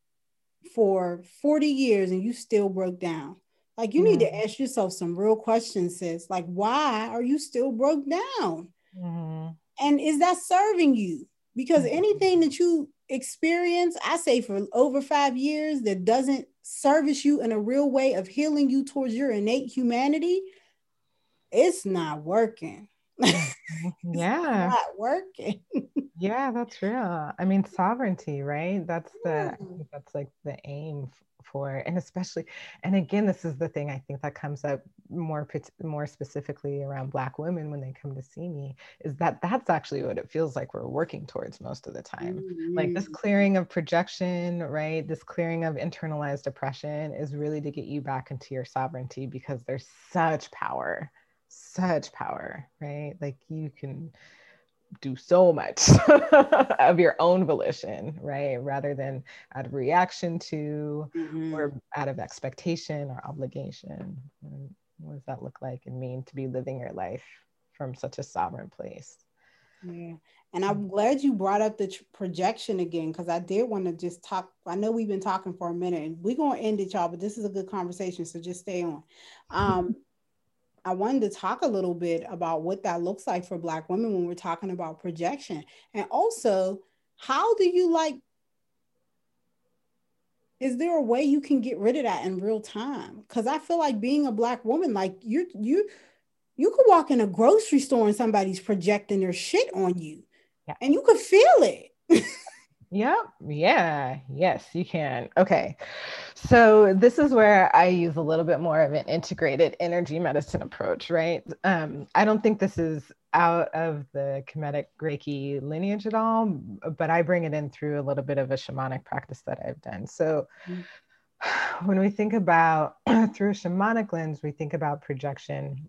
for 40 years and you still broke down. Like, you need to ask yourself some real questions, sis. Like, why are you still broke down? And is that serving you? Because anything that you experience, I say for over 5 years, that doesn't service you in a real way of healing you towards your innate humanity, it's not working. It's not working. Yeah, that's real. I mean, sovereignty, right? That's like the aim for, and especially, and again, this is the thing I think that comes up more specifically around Black women when they come to see me, is that that's actually what it feels like we're working towards most of the time. Like this clearing of projection, right? This clearing of internalized oppression is really to get you back into your sovereignty, because there's such power, right? Like you can do so much of your own volition, right? Rather than out of reaction to or out of expectation or obligation. And what does that look like and mean to be living your life from such a sovereign place? Yeah. And I'm glad you brought up the projection again, because I did want to just talk. I know we've been talking for a minute and we're going to end it, y'all, but this is a good conversation. So just stay on. I wanted to talk a little bit about what that looks like for Black women when we're talking about projection. And also, how do you is there a way you can get rid of that in real time? Because I feel like being a Black woman, like you could walk in a grocery store and somebody's projecting their shit on you and you could feel it. Yep. Yeah. Yes, you can. Okay. So this is where I use a little bit more of an integrated energy medicine approach, right? I don't think this is out of the Kemetic Reiki lineage at all, but I bring it in through a little bit of a shamanic practice that I've done. So when we think about through a shamanic lens, we think about projection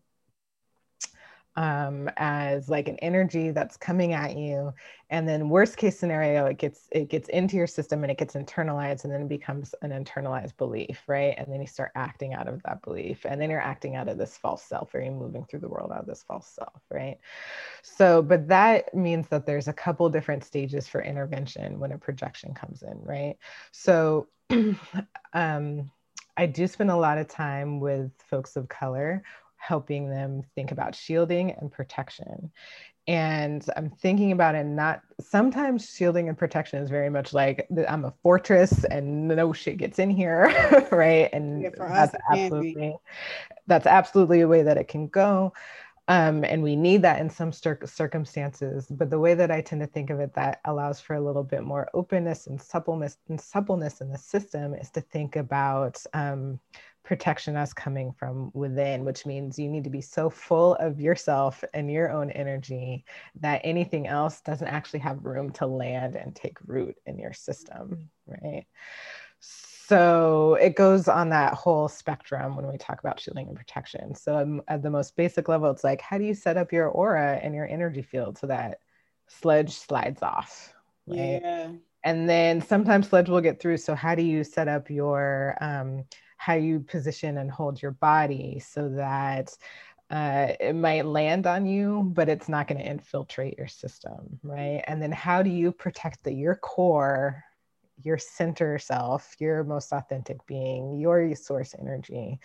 as like an energy that's coming at you, and then worst case scenario, it gets into your system and it gets internalized, and then it becomes an internalized belief, right? And then you start acting out of that belief, and then you're acting out of this false self, or you're moving through the world out of this false self, right? So, but that means that there's a couple different stages for intervention when a projection comes in, right? So I do spend a lot of time with folks of color, helping them think about shielding and protection. And I'm thinking about it, not sometimes shielding and protection is very much like I'm a fortress and no shit gets in here, right? And yeah, for us, that's absolutely a way that it can go. And we need that in some circumstances. But the way that I tend to think of it that allows for a little bit more openness and suppleness in the system is to think about protection as coming from within, which means you need to be so full of yourself and your own energy that anything else doesn't actually have room to land and take root in your system, right? So it goes on that whole spectrum when we talk about shielding and protection. So at the most basic level, it's like, how do you set up your aura and your energy field so that sludge slides off, right? Yeah. And then sometimes sludge will get through. So how do you set up your, how you position and hold your body so that it might land on you, but it's not going to infiltrate your system, right? And then how do you protect your core, your center self, your most authentic being, your source energy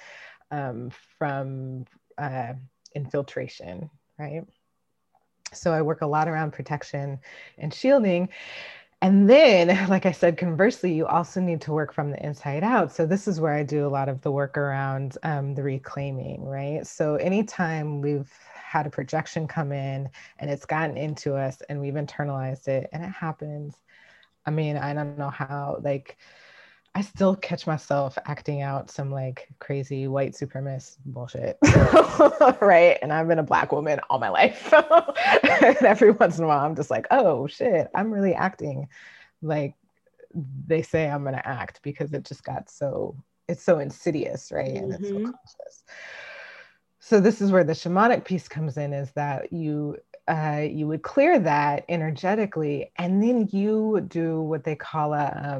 from infiltration, right? So I work a lot around protection and shielding. And then, like I said, conversely, you also need to work from the inside out. So this is where I do a lot of the work around the reclaiming, right? So anytime we've had a projection come in and it's gotten into us and we've internalized it, and it happens, I mean, I don't know how, like, I still catch myself acting out some like crazy white supremacist bullshit, right? And I've been a Black woman all my life. And every once in a while, I'm just like, oh shit, I'm really acting like they say I'm going to act, because it just got it's so insidious, right? And it's so conscious. So this is where the shamanic piece comes in, is that you would clear that energetically, and then you do what they call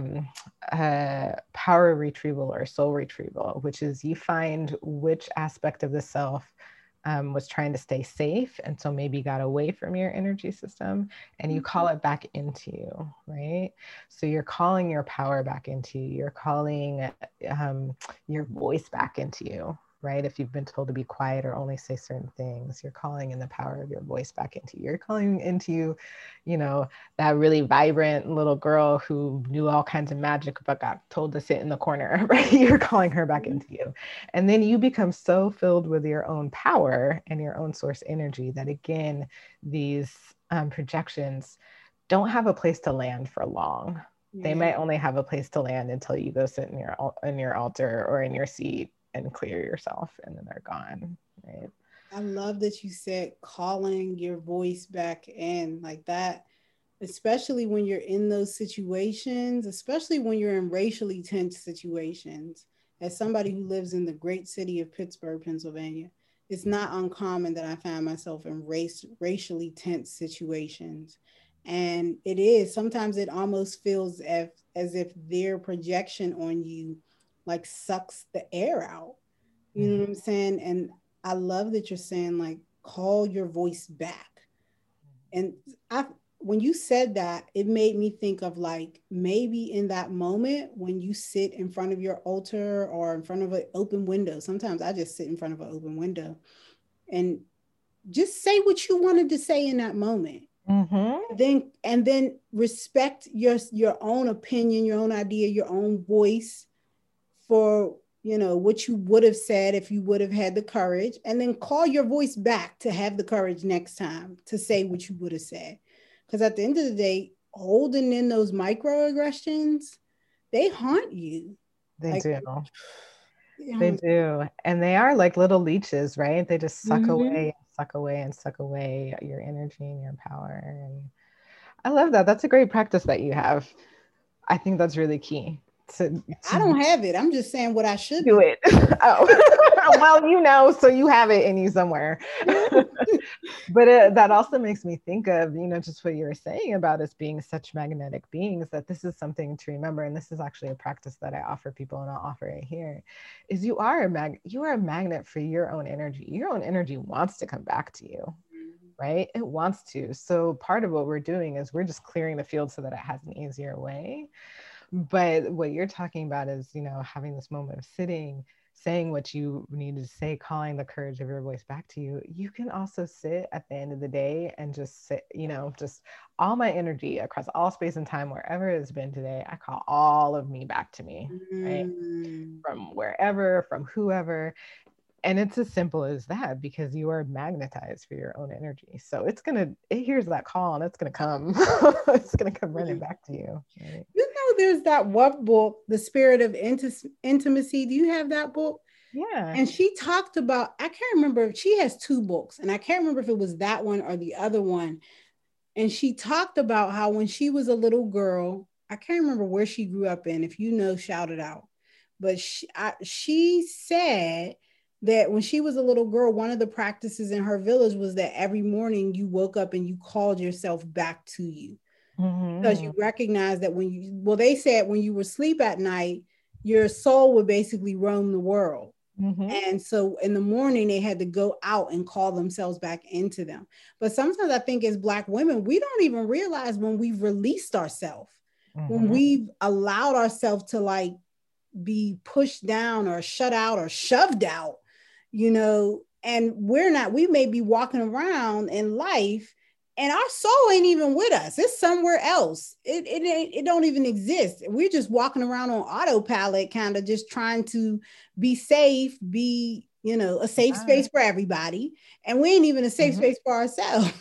a power retrieval or soul retrieval, which is you find which aspect of the self was trying to stay safe, and so maybe got away from your energy system, and you call it back into you, right? So you're calling your power back into you. You're calling your voice back into you, right? If you've been told to be quiet or only say certain things, you're calling in the power of your voice back into you. You're calling into, you know, that really vibrant little girl who knew all kinds of magic but got told to sit in the corner, right? You're calling her back into you. And then you become so filled with your own power and your own source energy that, again, these projections don't have a place to land for long. Yeah. They might only have a place to land until you go sit in your altar or in your seat and clear yourself, and then they're gone, right? I love that you said calling your voice back in, like that, especially when you're in those situations, especially when you're in racially tense situations. As somebody who lives in the great city of Pittsburgh, Pennsylvania, it's not uncommon that I find myself in racially tense situations. And sometimes it almost feels as if their projection on you like sucks the air out. You know what I'm saying? And I love that you're saying, like, call your voice back. And when you said that, it made me think of, like, maybe in that moment when you sit in front of your altar or in front of an open window. Sometimes I just sit in front of an open window and just say what you wanted to say in that moment. And then respect your own opinion, your own idea, your own voice for, you know, what you would have said if you would have had the courage, and then call your voice back to have the courage next time to say what you would have said. Because at the end of the day, holding in those microaggressions, they haunt you. They Like, do. they They haunt do. And they are like little leeches, right? They just you. suck Mhm. away, suck away, and suck away your energy and your power. And I love that. That's a great practice that you have. I think that's really key I to don't have it. I'm just saying what I should do be. it. Oh, well, you know, so you have it in you somewhere. But that also makes me think of, you know, just what you were saying about us being such magnetic beings, that this is something to remember. And this is actually a practice that I offer people, and I'll offer it here, is you are a magnet for your own energy. Your own energy wants to come back to you, right? It wants to. So part of what we're doing is we're just clearing the field so that it has an easier way. But what you're talking about is, you know, having this moment of sitting, saying what you need to say, calling the courage of your voice back to you. You can also sit at the end of the day and just sit, you know, just all my energy across all space and time, wherever it's been today, I call all of me back to me, right? Mm. From wherever, from whoever. And it's as simple as that, because you are magnetized for your own energy. So it hears that call and it's gonna come. It's gonna come running back to you. Right? You know, there's that one book, The Spirit of Intimacy. Do you have that book? Yeah. And she talked about, I can't remember, she has two books, and I can't remember if it was that one or the other one. And she talked about how when she was a little girl, I can't remember where she grew up in. If you know, shout it out. But she said that when she was a little girl, one of the practices in her village was that every morning you woke up and you called yourself back to you. Because you Mm-hmm. recognize that they said when you were asleep at night, your soul would basically roam the world. Mm-hmm. And so in the morning, they had to go out and call themselves back into them. But sometimes I think as Black women, we don't even realize when we've released ourselves, when Mm-hmm. we've allowed ourselves to like be pushed down or shut out or shoved out, you know, and we may be walking around in life and our soul ain't even with us. It's somewhere else. It don't even exist. We're just walking around on autopilot, kind of just trying to be safe, be, you know, a safe space for everybody. And we ain't even a safe Mm-hmm. space for ourselves.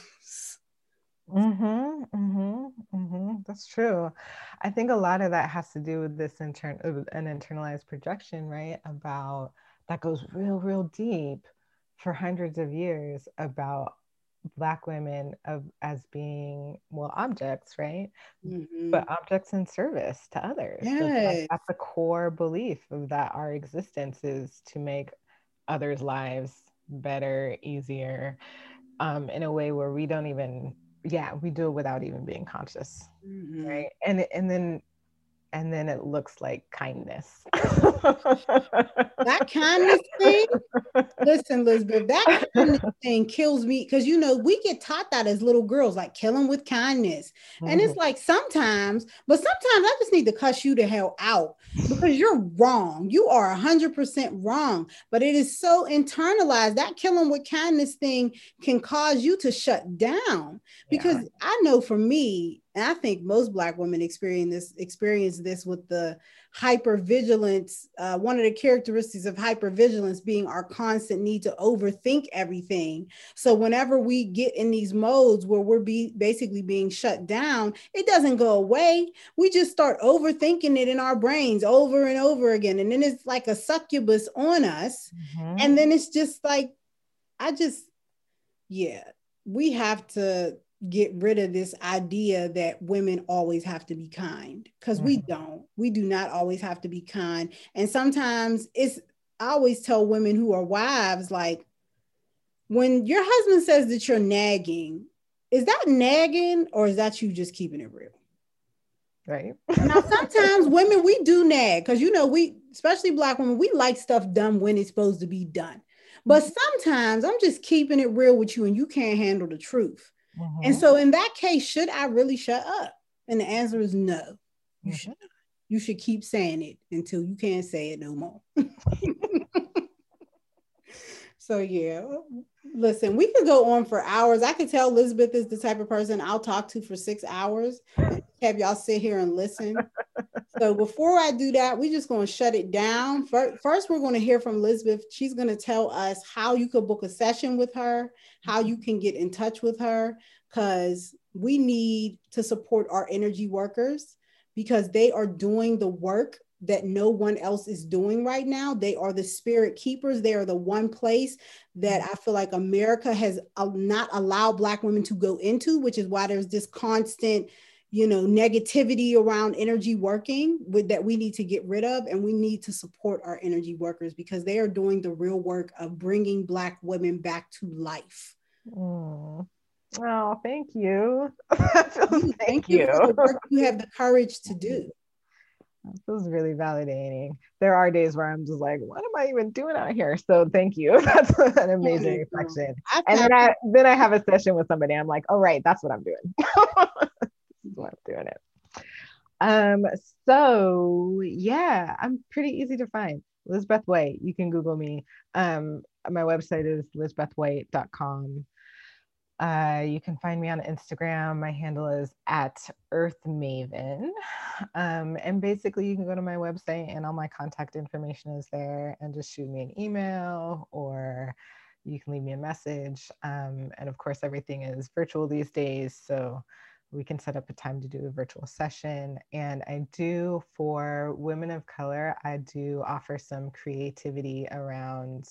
Mm-hmm. Mm-hmm. Mm-hmm. That's true. I think a lot of that has to do with an internalized projection, right? About that goes real deep for hundreds of years about Black women as being, well, objects, right? Mm-hmm. But objects in service to others. Yes. That's the core belief of that our existence is to make others' lives better, easier, in a way where we don't even, yeah, we do it without even being conscious, Mm-hmm. right? And then it looks like kindness. That kindness thing. Listen, Elizabeth, that kindness thing kills me because, you know, we get taught that as little girls, like kill them with kindness. And it's Mhm. like sometimes I just need to cuss you the hell out because you're wrong. You are 100% wrong. But it is so internalized that kill them with kindness thing can cause you to shut down. Yeah. Because I know for me, and I think most Black women experience this with the hypervigilance. One of the characteristics of hypervigilance being our constant need to overthink everything. So whenever we get in these modes where we're basically being shut down, it doesn't go away. We just start overthinking it in our brains over and over again. And then it's like a succubus on us. Mhm. And then it's just like, yeah, we have to get rid of this idea that women always have to be kind, because we Mhm. don't. We do not always have to be kind. And sometimes I always tell women who are wives, like, when your husband says that you're nagging, is that nagging or is that you just keeping it real? Right. Now, sometimes women, we do nag because, you know, especially Black women, we like stuff done when it's supposed to be done. But sometimes I'm just keeping it real with you and you can't handle the truth. And Mhm. so in that case, should I really shut up? And the answer is no, you should Mhm. not. You should keep saying it until you can't say it no more. So yeah, listen, we could go on for hours. I could tell Elizabeth is the type of person I'll talk to for 6 hours and have y'all sit here and listen. So before I do that, we're just going to shut it down. First, we're going to hear from Elizabeth. She's going to tell us how you could book a session with her, how you can get in touch with her. because we need to support our energy workers because they are doing the work that no one else is doing right now. They are the spirit keepers. They are the one place that I feel like America has not allowed Black women to go into, which is why there's this constant, negativity around energy working that we need to get rid of. And we need to support our energy workers because they are doing the real work of bringing Black women back to life. Oh, thank you. Thank you for the work you have the courage to do. That feels really validating. There are days where I'm just like, what am I even doing out here? So thank you. That's an amazing reflection. And then I have a session with somebody. I'm like, oh, right, that's what I'm doing. That's why I'm doing it. So yeah, I'm pretty easy to find. Lizbeth White. You can Google me. My website is lizbethwhite.com. You can find me on Instagram. My handle is @EarthMaven. And basically you can go to my website and all my contact information is there, and just shoot me an email or you can leave me a message. And of course, everything is virtual these days, so we can set up a time to do a virtual session. And I do, for women of color, I do offer some creativity around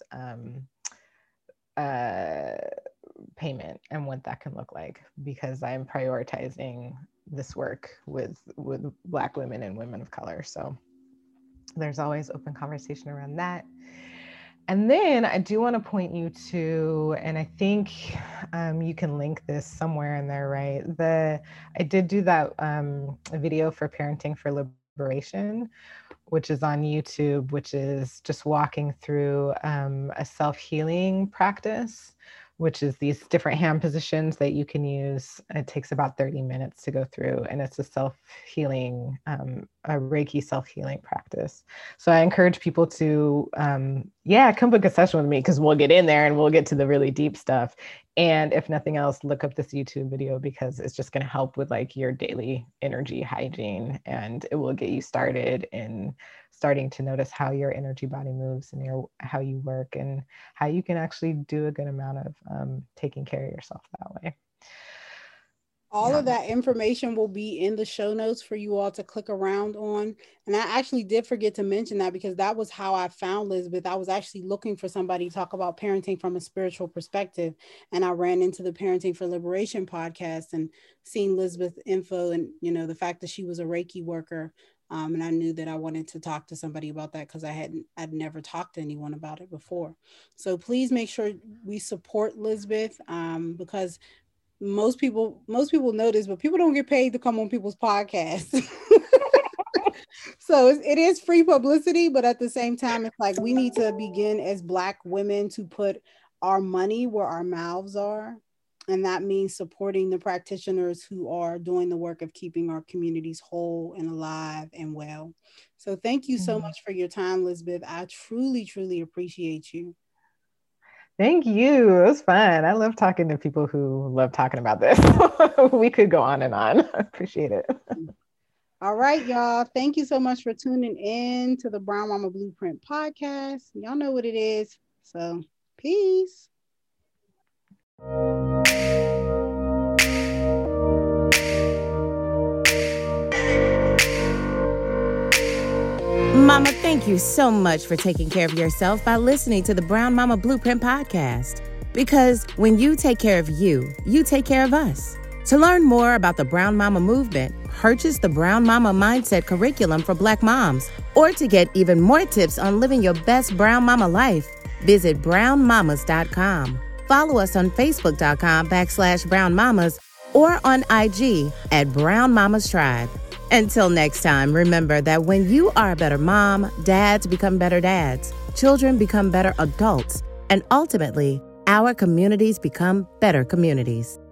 payment and what that can look like, because I'm prioritizing this work with Black women and women of color. So there's always open conversation around that. And then I do want to point you to, and I think you can link this somewhere in there, right? I did do that video for Parenting for Liberation, which is on YouTube, which is just walking through a self-healing practice, which is these different hand positions that you can use. It takes about 30 minutes to go through, and it's a self-healing, a Reiki self-healing practice. So I encourage people to, come book a session with me, because we'll get in there and we'll get to the really deep stuff. And if nothing else, look up this YouTube video, because it's just going to help with like your daily energy hygiene, and it will get you started in starting to notice how your energy body moves and how you work, and how you can actually do a good amount of taking care of yourself that way. All of that information will be in the show notes for you all to click around on. And I actually did forget to mention that, because that was how I found Lizbeth. I was actually looking for somebody to talk about parenting from a spiritual perspective. And I ran into the Parenting for Liberation podcast and seen Lizbeth's info and, the fact that she was a Reiki worker. And I knew that I wanted to talk to somebody about that, because I'd never talked to anyone about it before. So please make sure we support Lizbeth, because most people know this, but people don't get paid to come on people's podcasts. So it is free publicity, but at the same time, it's like we need to begin as Black women to put our money where our mouths are. And that means supporting the practitioners who are doing the work of keeping our communities whole and alive and well. So thank you so much for your time, Lizbeth. I truly, truly appreciate you. Thank you. It was fun. I love talking to people who love talking about this. We could go on and on. I appreciate it. All right, y'all. Thank you so much for tuning in to the Brown Mama Blueprint podcast. Y'all know what it is. So peace. Mama, thank you so much for taking care of yourself by listening to the Brown Mama Blueprint podcast. Because when you take care of you, you take care of us. To learn more about the Brown Mama movement, purchase the Brown Mama Mindset curriculum for Black moms, or to get even more tips on living your best Brown Mama life, visit brownmamas.com. Follow us on facebook.com/brownmamas or on IG @Brown Mamas Tribe. Until next time, remember that when you are a better mom, dads become better dads, children become better adults, and ultimately, our communities become better communities.